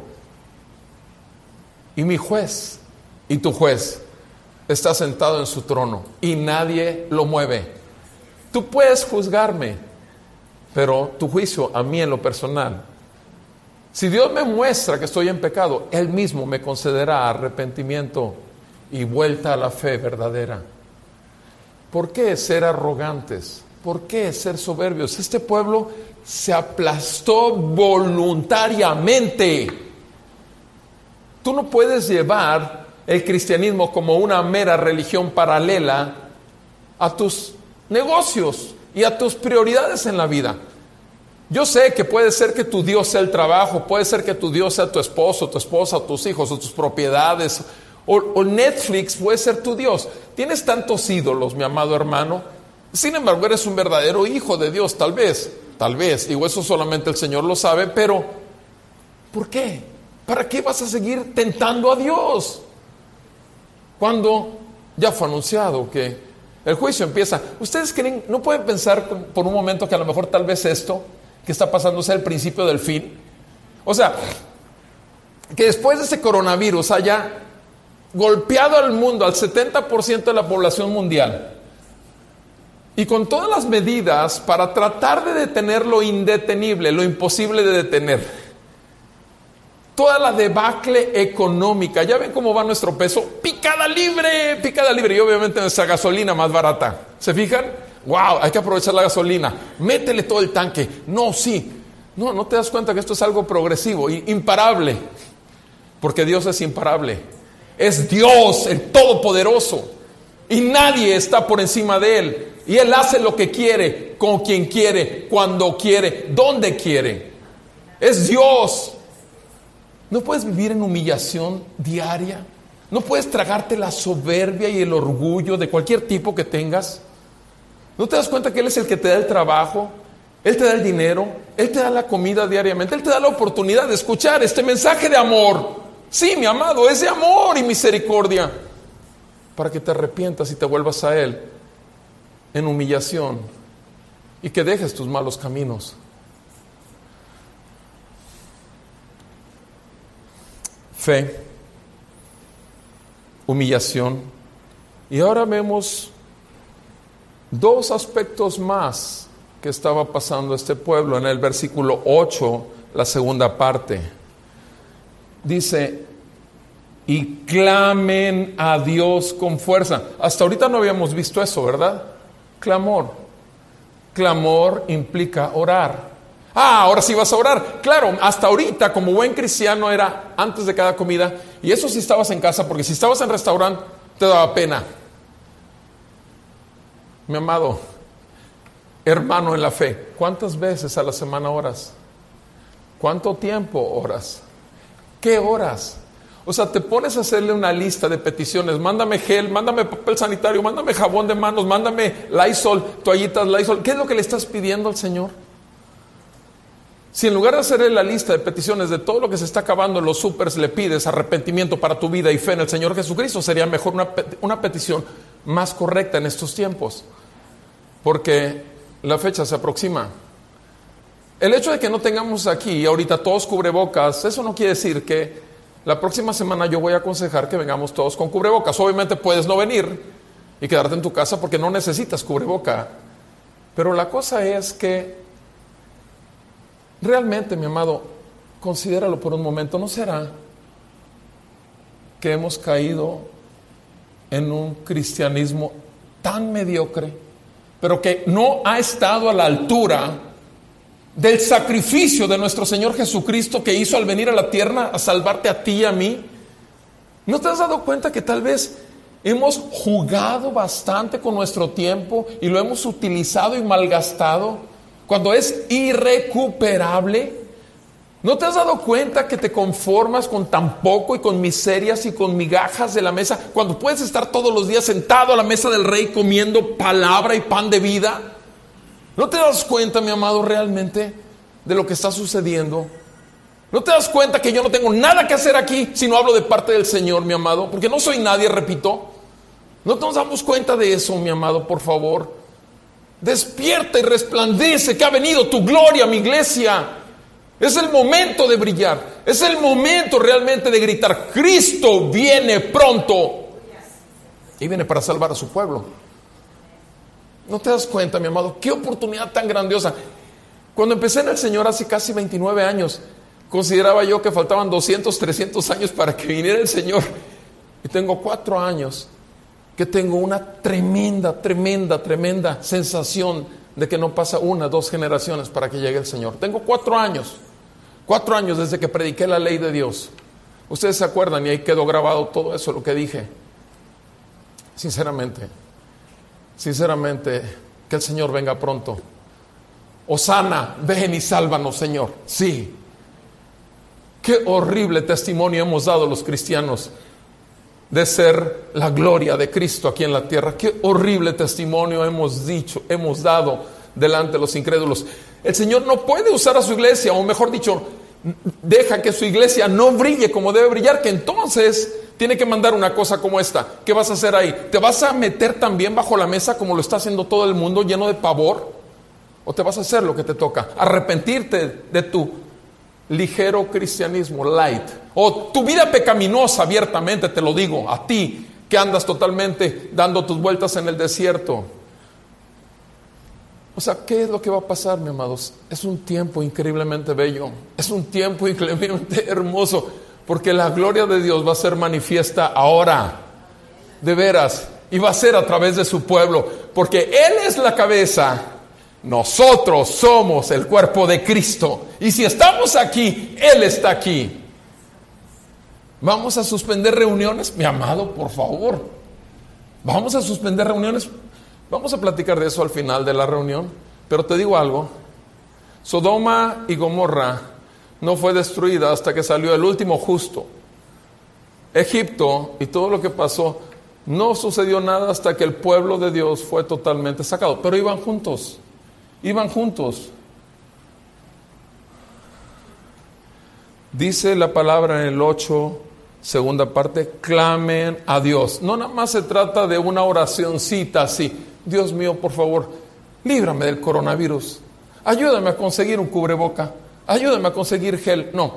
[SPEAKER 1] Y mi juez y tu juez está sentado en su trono y nadie lo mueve. Tú puedes juzgarme, pero tu juicio a mí en lo personal, si Dios me muestra que estoy en pecado, Él mismo me concederá arrepentimiento y vuelta a la fe verdadera. ¿Por qué ser arrogantes? ¿Por qué ser soberbios? Este pueblo se aplastó voluntariamente. Tú no puedes llevar el cristianismo como una mera religión paralela a tus negocios y a tus prioridades en la vida. Yo sé que puede ser que tu Dios sea el trabajo, puede ser que tu Dios sea tu esposo, tu esposa, tus hijos o tus propiedades, o Netflix puede ser tu Dios. Tienes tantos ídolos, mi amado hermano. Sin embargo, eres un verdadero hijo de Dios, tal vez, digo, eso solamente el Señor lo sabe, pero ¿por qué? ¿Para qué vas a seguir tentando a Dios? Cuando ya fue anunciado que el juicio empieza. ¿Ustedes creen, no pueden pensar por un momento que a lo mejor tal vez esto que está pasando sea el principio del fin? O sea, que después de ese coronavirus haya golpeado al mundo, al 70% de la población mundial, y con todas las medidas para tratar de detener lo indetenible, lo imposible de detener, toda la debacle económica, ya ven cómo va nuestro peso, picada libre, y obviamente nuestra gasolina más barata, ¿se fijan? Wow, hay que aprovechar la gasolina, métele todo el tanque. No te das cuenta que esto es algo progresivo, imparable, porque Dios es imparable, es Dios el Todopoderoso, y nadie está por encima de Él, y Él hace lo que quiere, con quien quiere, cuando quiere, donde quiere. Es Dios. No puedes vivir en humillación diaria, no puedes tragarte la soberbia y el orgullo de cualquier tipo que tengas. ¿No te das cuenta que Él es el que te da el trabajo? Él te da el dinero, Él te da la comida diariamente, Él te da la oportunidad de escuchar este mensaje de amor. Sí, mi amado, es de amor y misericordia, para que te arrepientas y te vuelvas a Él en humillación y que dejes tus malos caminos. Fe, humillación. Y ahora vemos dos aspectos más que estaba pasando este pueblo. En el versículo 8, la segunda parte, dice, y clamen a Dios con fuerza. Hasta ahorita no habíamos visto eso, ¿verdad? Clamor implica orar. Ahora sí vas a orar. Claro, hasta ahorita como buen cristiano era antes de cada comida, y eso si estabas en casa, porque si estabas en restaurante te daba pena. Mi amado hermano en la fe, ¿cuántas veces a la semana oras? ¿Cuánto tiempo oras? ¿Qué oras? O sea, te pones a hacerle una lista de peticiones. Mándame gel, mándame papel sanitario, mándame jabón de manos, mándame Lysol, toallitas Lysol. ¿Qué es lo que le estás pidiendo al Señor? Si en lugar de hacerle la lista de peticiones de todo lo que se está acabando en los supers, le pides arrepentimiento para tu vida y fe en el Señor Jesucristo, sería mejor una petición más correcta en estos tiempos, porque la fecha se aproxima. El hecho de que no tengamos aquí ahorita todos cubrebocas, eso no quiere decir que la próxima semana yo voy a aconsejar que vengamos todos con cubrebocas. Obviamente puedes no venir y quedarte en tu casa porque no necesitas cubreboca, pero la cosa es que realmente, mi amado, considéralo por un momento. ¿No será que hemos caído en un cristianismo tan mediocre, pero que no ha estado a la altura del sacrificio de nuestro Señor Jesucristo que hizo al venir a la tierra a salvarte a ti y a mí? ¿No te has dado cuenta que tal vez hemos jugado bastante con nuestro tiempo y lo hemos utilizado y malgastado cuando es irrecuperable? ¿No te has dado cuenta que te conformas con tan poco y con miserias y con migajas de la mesa cuando puedes estar todos los días sentado a la mesa del Rey comiendo palabra y pan de vida? ¿No te das cuenta, mi amado, realmente de lo que está sucediendo? ¿No te das cuenta que yo no tengo nada que hacer aquí si no hablo de parte del Señor, mi amado? Porque no soy nadie, repito. ¿No nos damos cuenta de eso, mi amado? Por favor, despierta y resplandece, que ha venido tu gloria, mi iglesia. Es el momento de brillar. Es el momento realmente de gritar: Cristo viene pronto. Y viene para salvar a su pueblo. ¿No te das cuenta, mi amado? Qué oportunidad tan grandiosa. Cuando empecé en el Señor hace casi 29 años, consideraba yo que faltaban 200, 300 años para que viniera el Señor. Y tengo 4 años que tengo una tremenda sensación de que no pasa 1, 2 generaciones para que llegue el Señor. Tengo 4 años. 4 años desde que prediqué la ley de Dios. Ustedes se acuerdan, y ahí quedó grabado todo eso, lo que dije. Sinceramente, que el Señor venga pronto. Hosana, ven y sálvanos, Señor. Sí. Qué horrible testimonio hemos dado los cristianos de ser la gloria de Cristo aquí en la tierra. Qué horrible testimonio hemos dado delante de los incrédulos. El Señor no puede usar a su iglesia, o mejor dicho, deja que su iglesia no brille como debe brillar, que entonces tiene que mandar una cosa como esta. ¿Qué vas a hacer ahí? ¿Te vas a meter también bajo la mesa como lo está haciendo todo el mundo, lleno de pavor? ¿O te vas a hacer lo que te toca? Arrepentirte de tu ligero cristianismo light, o tu vida pecaminosa, abiertamente te lo digo, a ti que andas totalmente dando tus vueltas en el desierto. O sea, ¿qué es lo que va a pasar, mis amados? Es un tiempo increíblemente bello, es un tiempo increíblemente hermoso, porque la gloria de Dios va a ser manifiesta ahora, de veras, y va a ser a través de su pueblo, porque Él es la cabeza. Nosotros somos el cuerpo de Cristo. Y si estamos aquí, Él está aquí. ¿Vamos a suspender reuniones? Mi amado, por favor. ¿Vamos a suspender reuniones? Vamos a platicar de eso al final de la reunión. Pero te digo algo. Sodoma y Gomorra no fue destruida hasta que salió el último justo. Egipto y todo lo que pasó, no sucedió nada hasta que el pueblo de Dios fue totalmente sacado. Pero iban juntos. Iban juntos. Dice la palabra en el 8, segunda parte: clamen a Dios. No nada más se trata de una oracioncita así: Dios mío, por favor, líbrame del coronavirus, ayúdame a conseguir un cubreboca, ayúdame a conseguir gel. No,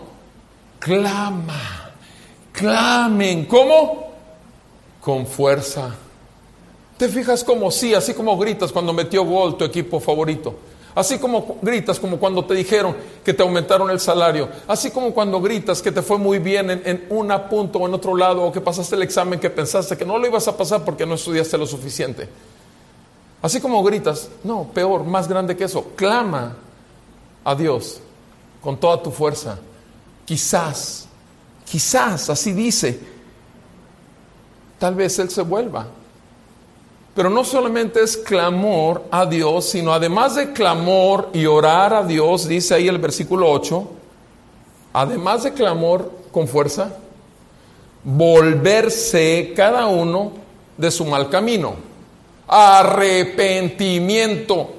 [SPEAKER 1] clamen. ¿Cómo? Con fuerza. ¿Te fijas cómo sí? Así como gritas cuando metió gol tu equipo favorito. Así como gritas como cuando te dijeron que te aumentaron el salario. Así como cuando gritas que te fue muy bien en un punto o en otro lado, o que pasaste el examen que pensaste que no lo ibas a pasar porque no estudiaste lo suficiente. Así como gritas, no, peor, más grande que eso, clama a Dios con toda tu fuerza. Quizás, así dice, tal vez Él se vuelva. Pero no solamente es clamor a Dios, sino además de clamor y orar a Dios, dice ahí el versículo 8, además de clamor con fuerza, volverse cada uno de su mal camino. Arrepentimiento.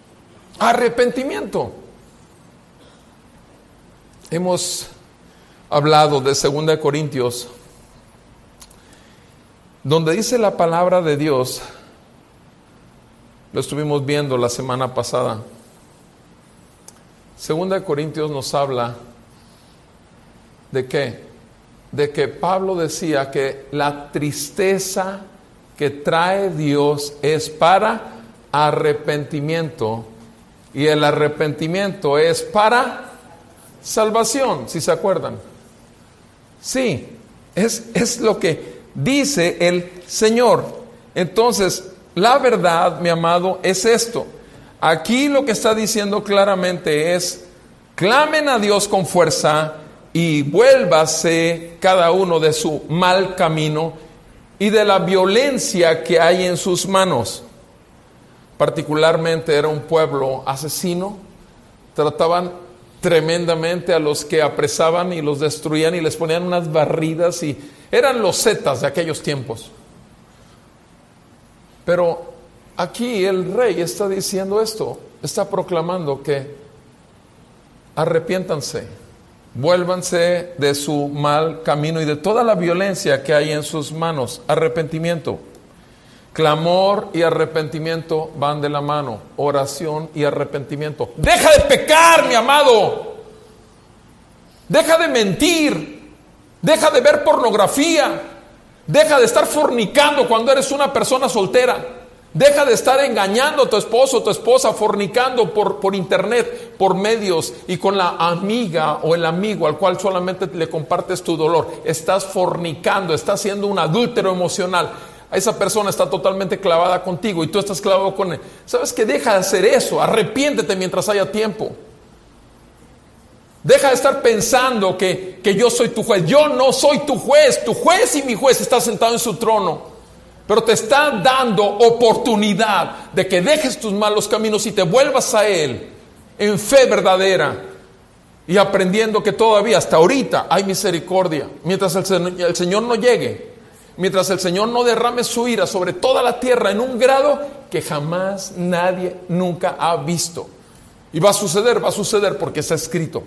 [SPEAKER 1] Hemos hablado de 2 Corintios, donde dice la palabra de Dios. Lo estuvimos viendo la semana pasada. 2 Corintios nos habla ¿de qué? De que Pablo decía que la tristeza que trae Dios es para arrepentimiento, y el arrepentimiento es para salvación, si se acuerdan. Sí, es lo que dice el Señor. Entonces, la verdad, mi amado, es esto: Aquí lo que está diciendo claramente es: clamen a Dios con fuerza y vuélvase cada uno de su mal camino y de la violencia que hay en sus manos. Particularmente era un pueblo asesino. Trataban tremendamente a los que apresaban y los destruían y les ponían unas barridas, y eran los zetas de aquellos tiempos. Pero aquí el rey está diciendo esto, está proclamando que arrepiéntanse, vuélvanse de su mal camino y de toda la violencia que hay en sus manos. Arrepentimiento. Clamor y arrepentimiento van de la mano. Oración y arrepentimiento. Deja de pecar, mi amado. Deja de mentir. Deja de ver pornografía. Deja de estar fornicando cuando eres una persona soltera. Deja de estar engañando a tu esposo o tu esposa, fornicando por internet, por medios, y con la amiga o el amigo al cual solamente le compartes tu dolor. Estás fornicando, estás siendo un adúltero emocional. Esa persona está totalmente clavada contigo y tú estás clavado con él. ¿Sabes qué? Deja de hacer eso. Arrepiéntete mientras haya tiempo. Deja de estar pensando que yo soy tu juez. Yo no soy tu juez. Tu juez y mi juez está sentado en su trono. Pero te está dando oportunidad de que dejes tus malos caminos y te vuelvas a Él en fe verdadera, y aprendiendo que todavía hasta ahorita hay misericordia. Mientras el Señor no llegue, mientras el Señor no derrame su ira sobre toda la tierra en un grado que jamás nadie nunca ha visto. Y va a suceder porque está escrito.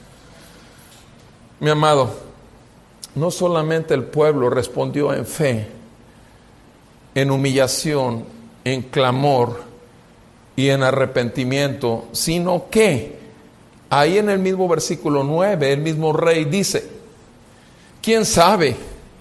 [SPEAKER 1] Mi amado, no solamente el pueblo respondió en fe, en humillación, en clamor y en arrepentimiento, sino que ahí en el mismo versículo 9, el mismo rey dice: ¿quién sabe?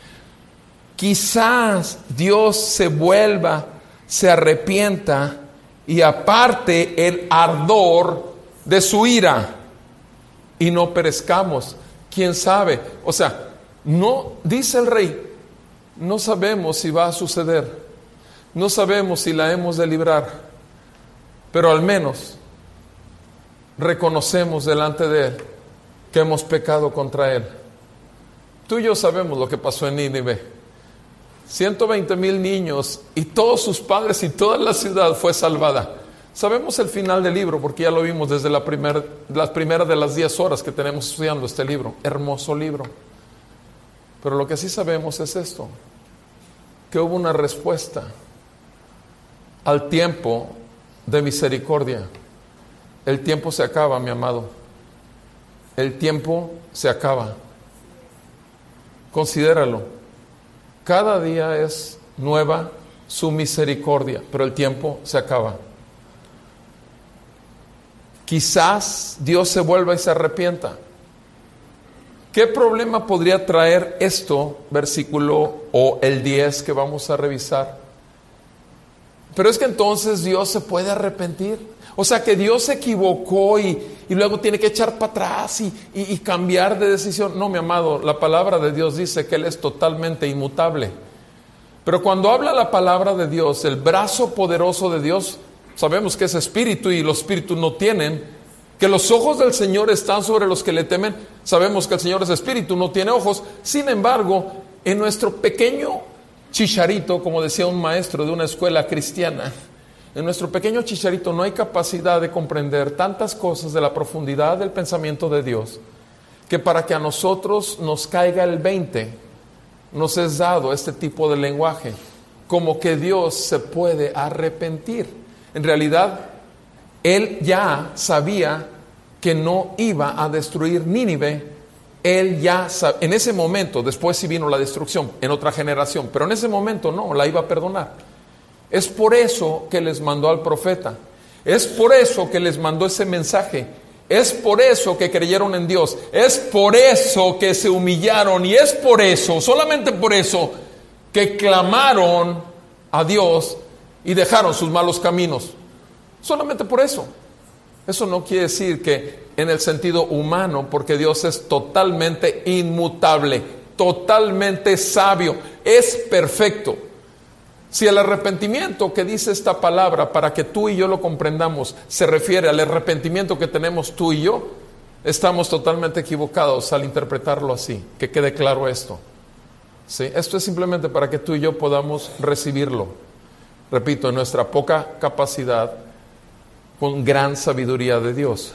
[SPEAKER 1] Quizás Dios se vuelva, se arrepienta y aparte el ardor de su ira y no perezcamos. ¿Quién sabe? O sea, no, dice el rey, no sabemos si va a suceder, no sabemos si la hemos de librar, pero al menos reconocemos delante de Él que hemos pecado contra Él. Tú y yo sabemos lo que pasó en Nínive. 120,000 niños y todos sus padres y toda la ciudad fue salvada. Sabemos el final del libro porque ya lo vimos desde las primeras de las 10 horas que tenemos estudiando este libro. Hermoso libro. Pero lo que sí sabemos es esto: que hubo una respuesta al tiempo de misericordia. El tiempo se acaba, mi amado. El tiempo se acaba. Considéralo. Cada día es nueva su misericordia, pero el tiempo se acaba. Quizás Dios se vuelva y se arrepienta. ¿Qué problema podría traer esto, versículo o el 10 que vamos a revisar? Pero es que entonces Dios se puede arrepentir. O sea, que Dios se equivocó y luego tiene que echar para atrás y cambiar de decisión. No, mi amado, la palabra de Dios dice que Él es totalmente inmutable. Pero cuando habla la palabra de Dios, el brazo poderoso de Dios, sabemos que es espíritu y los espíritus no tienen, que los ojos del Señor están sobre los que le temen. Sabemos que el Señor es espíritu, no tiene ojos. Sin embargo, en nuestro pequeño chicharito, como decía un maestro de una escuela cristiana, en nuestro pequeño chicharito no hay capacidad de comprender tantas cosas de la profundidad del pensamiento de Dios, que para que a nosotros nos caiga el 20, nos es dado este tipo de lenguaje, como que Dios se puede arrepentir. En realidad, Él ya sabía que no iba a destruir Nínive. Él ya en ese momento, después sí vino la destrucción en otra generación, pero en ese momento no, la iba a perdonar. Es por eso que les mandó al profeta. Es por eso que les mandó ese mensaje. Es por eso que creyeron en Dios. Es por eso que se humillaron. Y es por eso, solamente por eso, que clamaron a Dios y dejaron sus malos caminos. Solamente por eso. Eso no quiere decir que en el sentido humano, porque Dios es totalmente inmutable, totalmente sabio, es perfecto. Si el arrepentimiento que dice esta palabra, para que tú y yo lo comprendamos, se refiere al arrepentimiento que tenemos tú y yo, estamos totalmente equivocados al interpretarlo así. Que quede claro esto. ¿Sí? Esto es simplemente para que tú y yo podamos recibirlo. Repito, en nuestra poca capacidad, con gran sabiduría de Dios.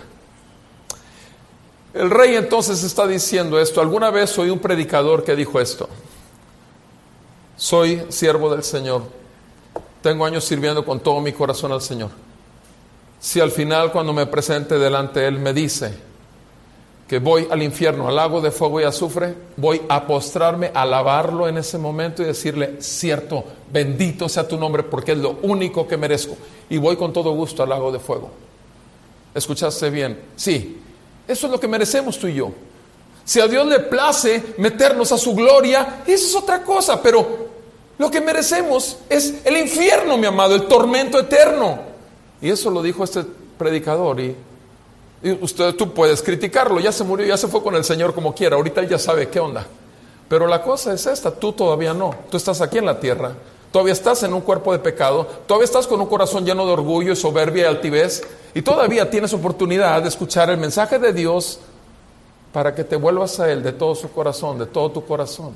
[SPEAKER 1] El rey entonces está diciendo esto. Alguna vez oí un predicador que dijo esto: soy siervo del Señor, tengo años sirviendo con todo mi corazón al Señor. Si al final, cuando me presente delante de Él, me dice que voy al infierno, al lago de fuego y azufre, voy a postrarme, a alabarlo en ese momento y decirle: cierto, bendito sea tu nombre, porque es lo único que merezco, y voy con todo gusto al lago de fuego. ¿Escuchaste bien? Sí, eso es lo que merecemos tú y yo. Si a Dios le place meternos a su gloria, eso es otra cosa, pero lo que merecemos es el infierno, mi amado, el tormento eterno. Y eso lo dijo este predicador, y tú puedes criticarlo, ya se murió, ya se fue con el Señor como quiera, ahorita él ya sabe qué onda. Pero la cosa es esta: tú todavía no, tú estás aquí en la tierra, todavía estás en un cuerpo de pecado, todavía estás con un corazón lleno de orgullo y soberbia y altivez, y todavía tienes oportunidad de escuchar el mensaje de Dios para que te vuelvas a Él de todo su corazón, de todo tu corazón.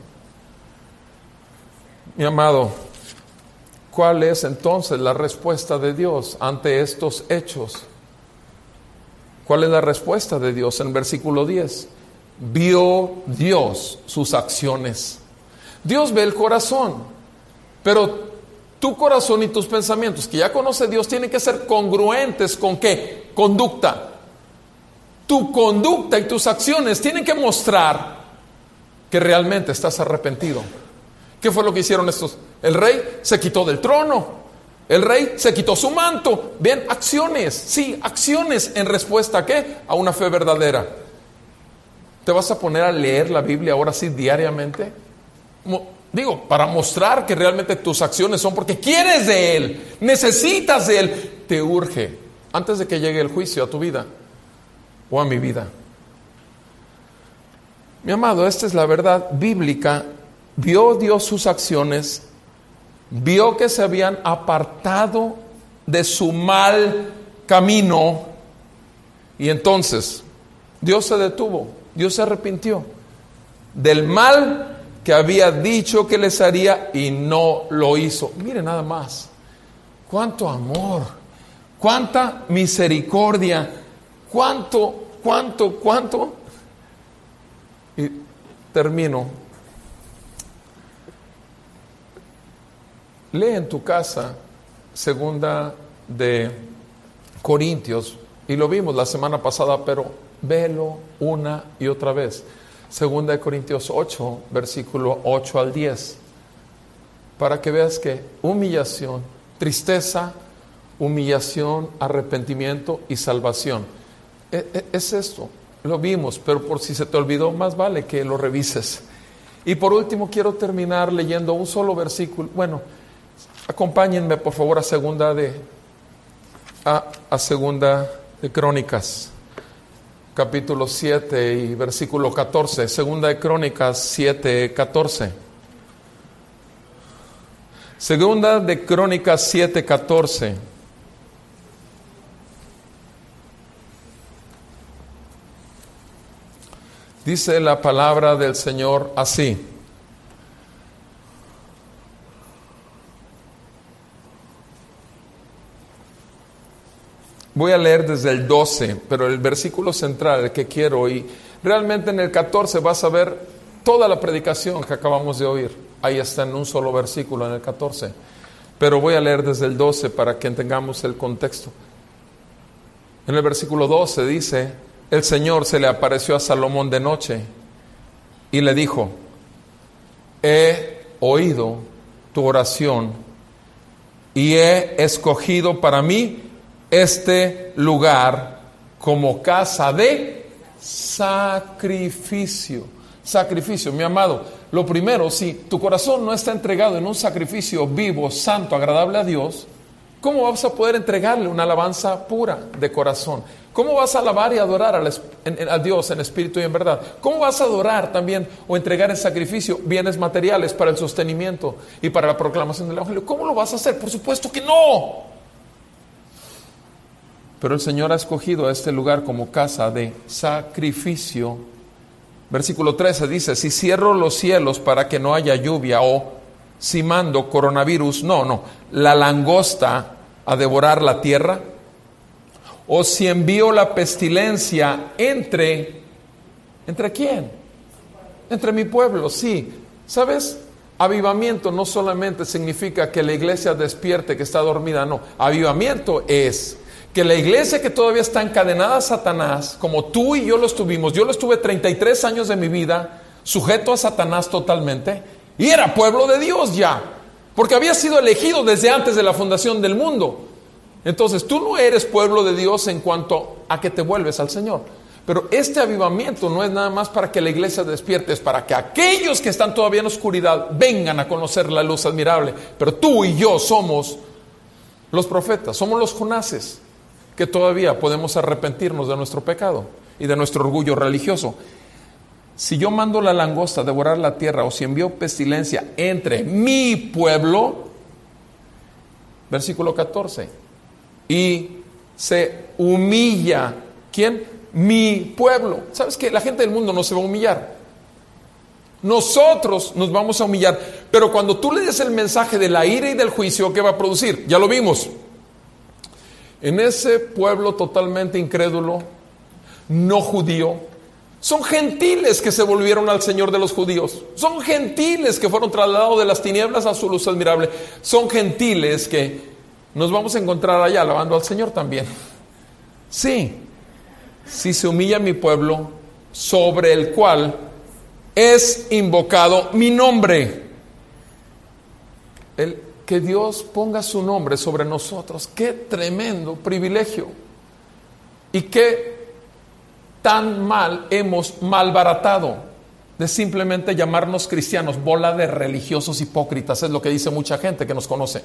[SPEAKER 1] Mi amado, ¿cuál es entonces la respuesta de Dios ante estos hechos? ¿Cuál es la respuesta de Dios? En el versículo 10, vio Dios sus acciones. Dios ve el corazón, pero tu corazón y tus pensamientos, que ya conoce Dios, tienen que ser congruentes con ¿qué? Conducta. Tu conducta y tus acciones tienen que mostrar que realmente estás arrepentido. ¿Qué fue lo que hicieron estos? El rey se quitó del trono, el rey se quitó su manto. Bien, acciones, sí, acciones en respuesta ¿a qué? A una fe verdadera. ¿Te vas a poner a leer la Biblia ahora sí diariamente? Digo, para mostrar que realmente tus acciones son porque quieres de Él, necesitas de Él, te urge, antes de que llegue el juicio a tu vida o a mi vida. Mi amado, esta es la verdad bíblica. Vio Dios sus acciones, vio que se habían apartado de su mal camino, y entonces Dios se detuvo, Dios se arrepintió del mal que había dicho que les haría y no lo hizo. Mire nada más, cuánto amor, cuánta misericordia, cuánto. Y termino. Lee en tu casa Segunda de Corintios, y lo vimos la semana pasada, pero velo una y otra vez. Segunda de Corintios 8, versículo 8 al 10, para que veas que humillación, tristeza, humillación, arrepentimiento y salvación. Es esto, lo vimos, pero por si se te olvidó, más vale que lo revises. Y por último quiero terminar leyendo un solo versículo. Bueno, acompáñenme por favor a Segunda de Crónicas, capítulo 7 y versículo 14. Segunda de Crónicas 7, 14. Segunda de Crónicas 7, 14. Dice la palabra del Señor así: voy a leer desde el 12, pero el versículo central, el que quiero, y realmente en el 14 vas a ver toda la predicación que acabamos de oír. Ahí está en un solo versículo, en el 14. Pero voy a leer desde el 12 para que entendamos el contexto. En el versículo 12 dice: el Señor se le apareció a Salomón de noche y le dijo: he oído tu oración y he escogido para mí este lugar como casa de sacrificio. Sacrificio, mi amado. Lo primero, si tu corazón no está entregado en un sacrificio vivo, santo, agradable a Dios, ¿Cómo vas a poder entregarle una alabanza pura de corazón? ¿Cómo vas a alabar y adorar a Dios en espíritu y en verdad? ¿Cómo vas a adorar también o entregar en sacrificio bienes materiales para el sostenimiento y para la proclamación del Evangelio? ¿Cómo lo vas a hacer? Por supuesto que no. Pero el Señor ha escogido a este lugar como casa de sacrificio. Versículo 13 dice, si cierro los cielos para que no haya lluvia, o si mando coronavirus, la langosta a devorar la tierra, o si envío la pestilencia ¿entre quién? Entre mi pueblo, sí. ¿Sabes? Avivamiento no solamente significa que la iglesia despierte que está dormida, no. Avivamiento es que la iglesia que todavía está encadenada a Satanás, como tú y yo lo estuvimos, yo lo estuve 33 años de mi vida sujeto a Satanás totalmente, y era pueblo de Dios ya, porque había sido elegido desde antes de la fundación del mundo. Entonces tú no eres pueblo de Dios en cuanto a que te vuelves al Señor. Pero este avivamiento no es nada más para que la iglesia despierte, es para que aquellos que están todavía en oscuridad vengan a conocer la luz admirable. Pero tú y yo somos los profetas, somos los Jonases, que todavía podemos arrepentirnos de nuestro pecado y de nuestro orgullo religioso. Si yo mando la langosta a devorar la tierra, o si envío pestilencia entre mi pueblo, versículo 14, y se humilla, ¿quién? Mi pueblo. ¿Sabes qué? La gente del mundo no se va a humillar. Nosotros nos vamos a humillar. Pero cuando tú le des el mensaje de la ira y del juicio, ¿qué va a producir? Ya lo vimos. En ese pueblo totalmente incrédulo, no judío, son gentiles que se volvieron al Señor de los judíos. Son gentiles que fueron trasladados de las tinieblas a su luz admirable. Son gentiles que nos vamos a encontrar allá alabando al Señor también. Sí, si se humilla mi pueblo, sobre el cual es invocado mi nombre. Que Dios ponga su nombre sobre nosotros. Qué tremendo privilegio. Y qué tan mal hemos malbaratado de simplemente llamarnos cristianos, bola de religiosos hipócritas, es lo que dice mucha gente que nos conoce.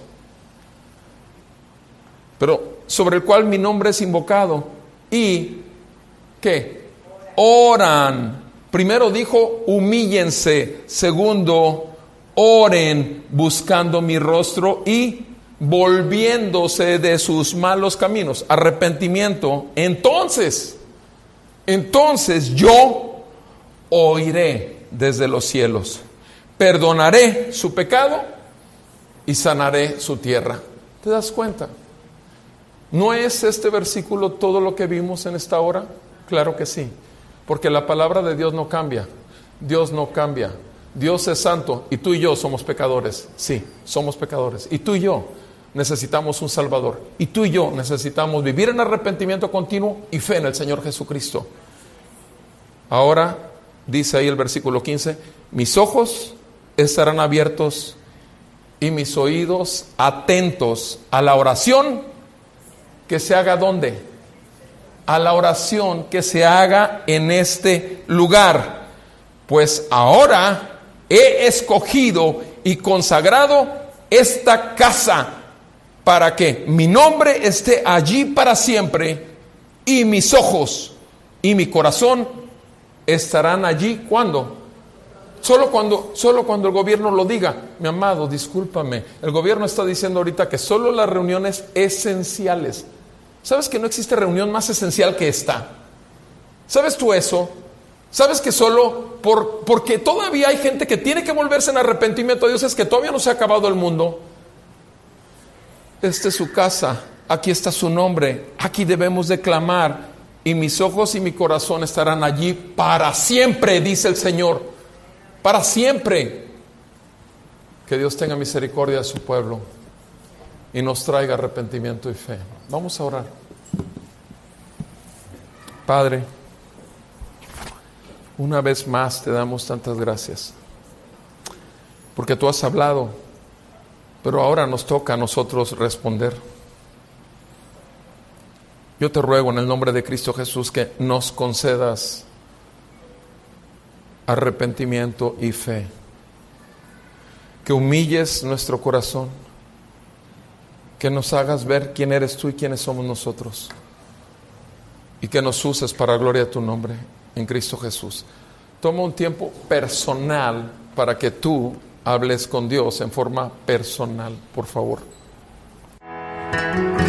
[SPEAKER 1] Pero sobre el cual mi nombre es invocado. Y ¿qué? Oran. Primero dijo, humíllense. Segundo, oren buscando mi rostro y volviéndose de sus malos caminos. Arrepentimiento. Entonces yo oiré desde los cielos, perdonaré su pecado y sanaré su tierra. ¿Te das cuenta? ¿No es este versículo todo lo que vimos en esta hora? Claro que sí, porque la palabra de Dios no cambia. Dios no cambia. Dios es santo y tú y yo somos pecadores. Sí, somos pecadores. Y tú y yo necesitamos un Salvador. Y tú y yo necesitamos vivir en arrepentimiento continuo y fe en el Señor Jesucristo. Ahora, dice ahí el versículo 15, mis ojos estarán abiertos y mis oídos atentos a la oración que se haga ¿dónde? A la oración que se haga en este lugar. Pues ahora he escogido y consagrado esta casa para que mi nombre esté allí para siempre, y mis ojos y mi corazón estarán allí. ¿Cuándo? Solo cuando el gobierno lo diga. Mi amado, discúlpame, el gobierno está diciendo ahorita que solo las reuniones esenciales. ¿Sabes que no existe reunión más esencial que esta? ¿Sabes tú eso? ¿Sabes que solo porque todavía hay gente que tiene que volverse en arrepentimiento a Dios, es que todavía no se ha acabado el mundo? Esta es su casa, aquí está su nombre, aquí debemos de clamar, y mis ojos y mi corazón estarán allí para siempre, dice el Señor, para siempre. Que Dios tenga misericordia de su pueblo y nos traiga arrepentimiento y fe. Vamos a orar. Padre, una vez más te damos tantas gracias, porque tú has hablado, pero ahora nos toca a nosotros responder. Yo te ruego en el nombre de Cristo Jesús que nos concedas arrepentimiento y fe, que humilles nuestro corazón que nos hagas ver quién eres tú y quiénes somos nosotros, y que nos uses para gloria de tu nombre, en Cristo Jesús. Toma un tiempo personal para que tú hables con Dios en forma personal, por favor.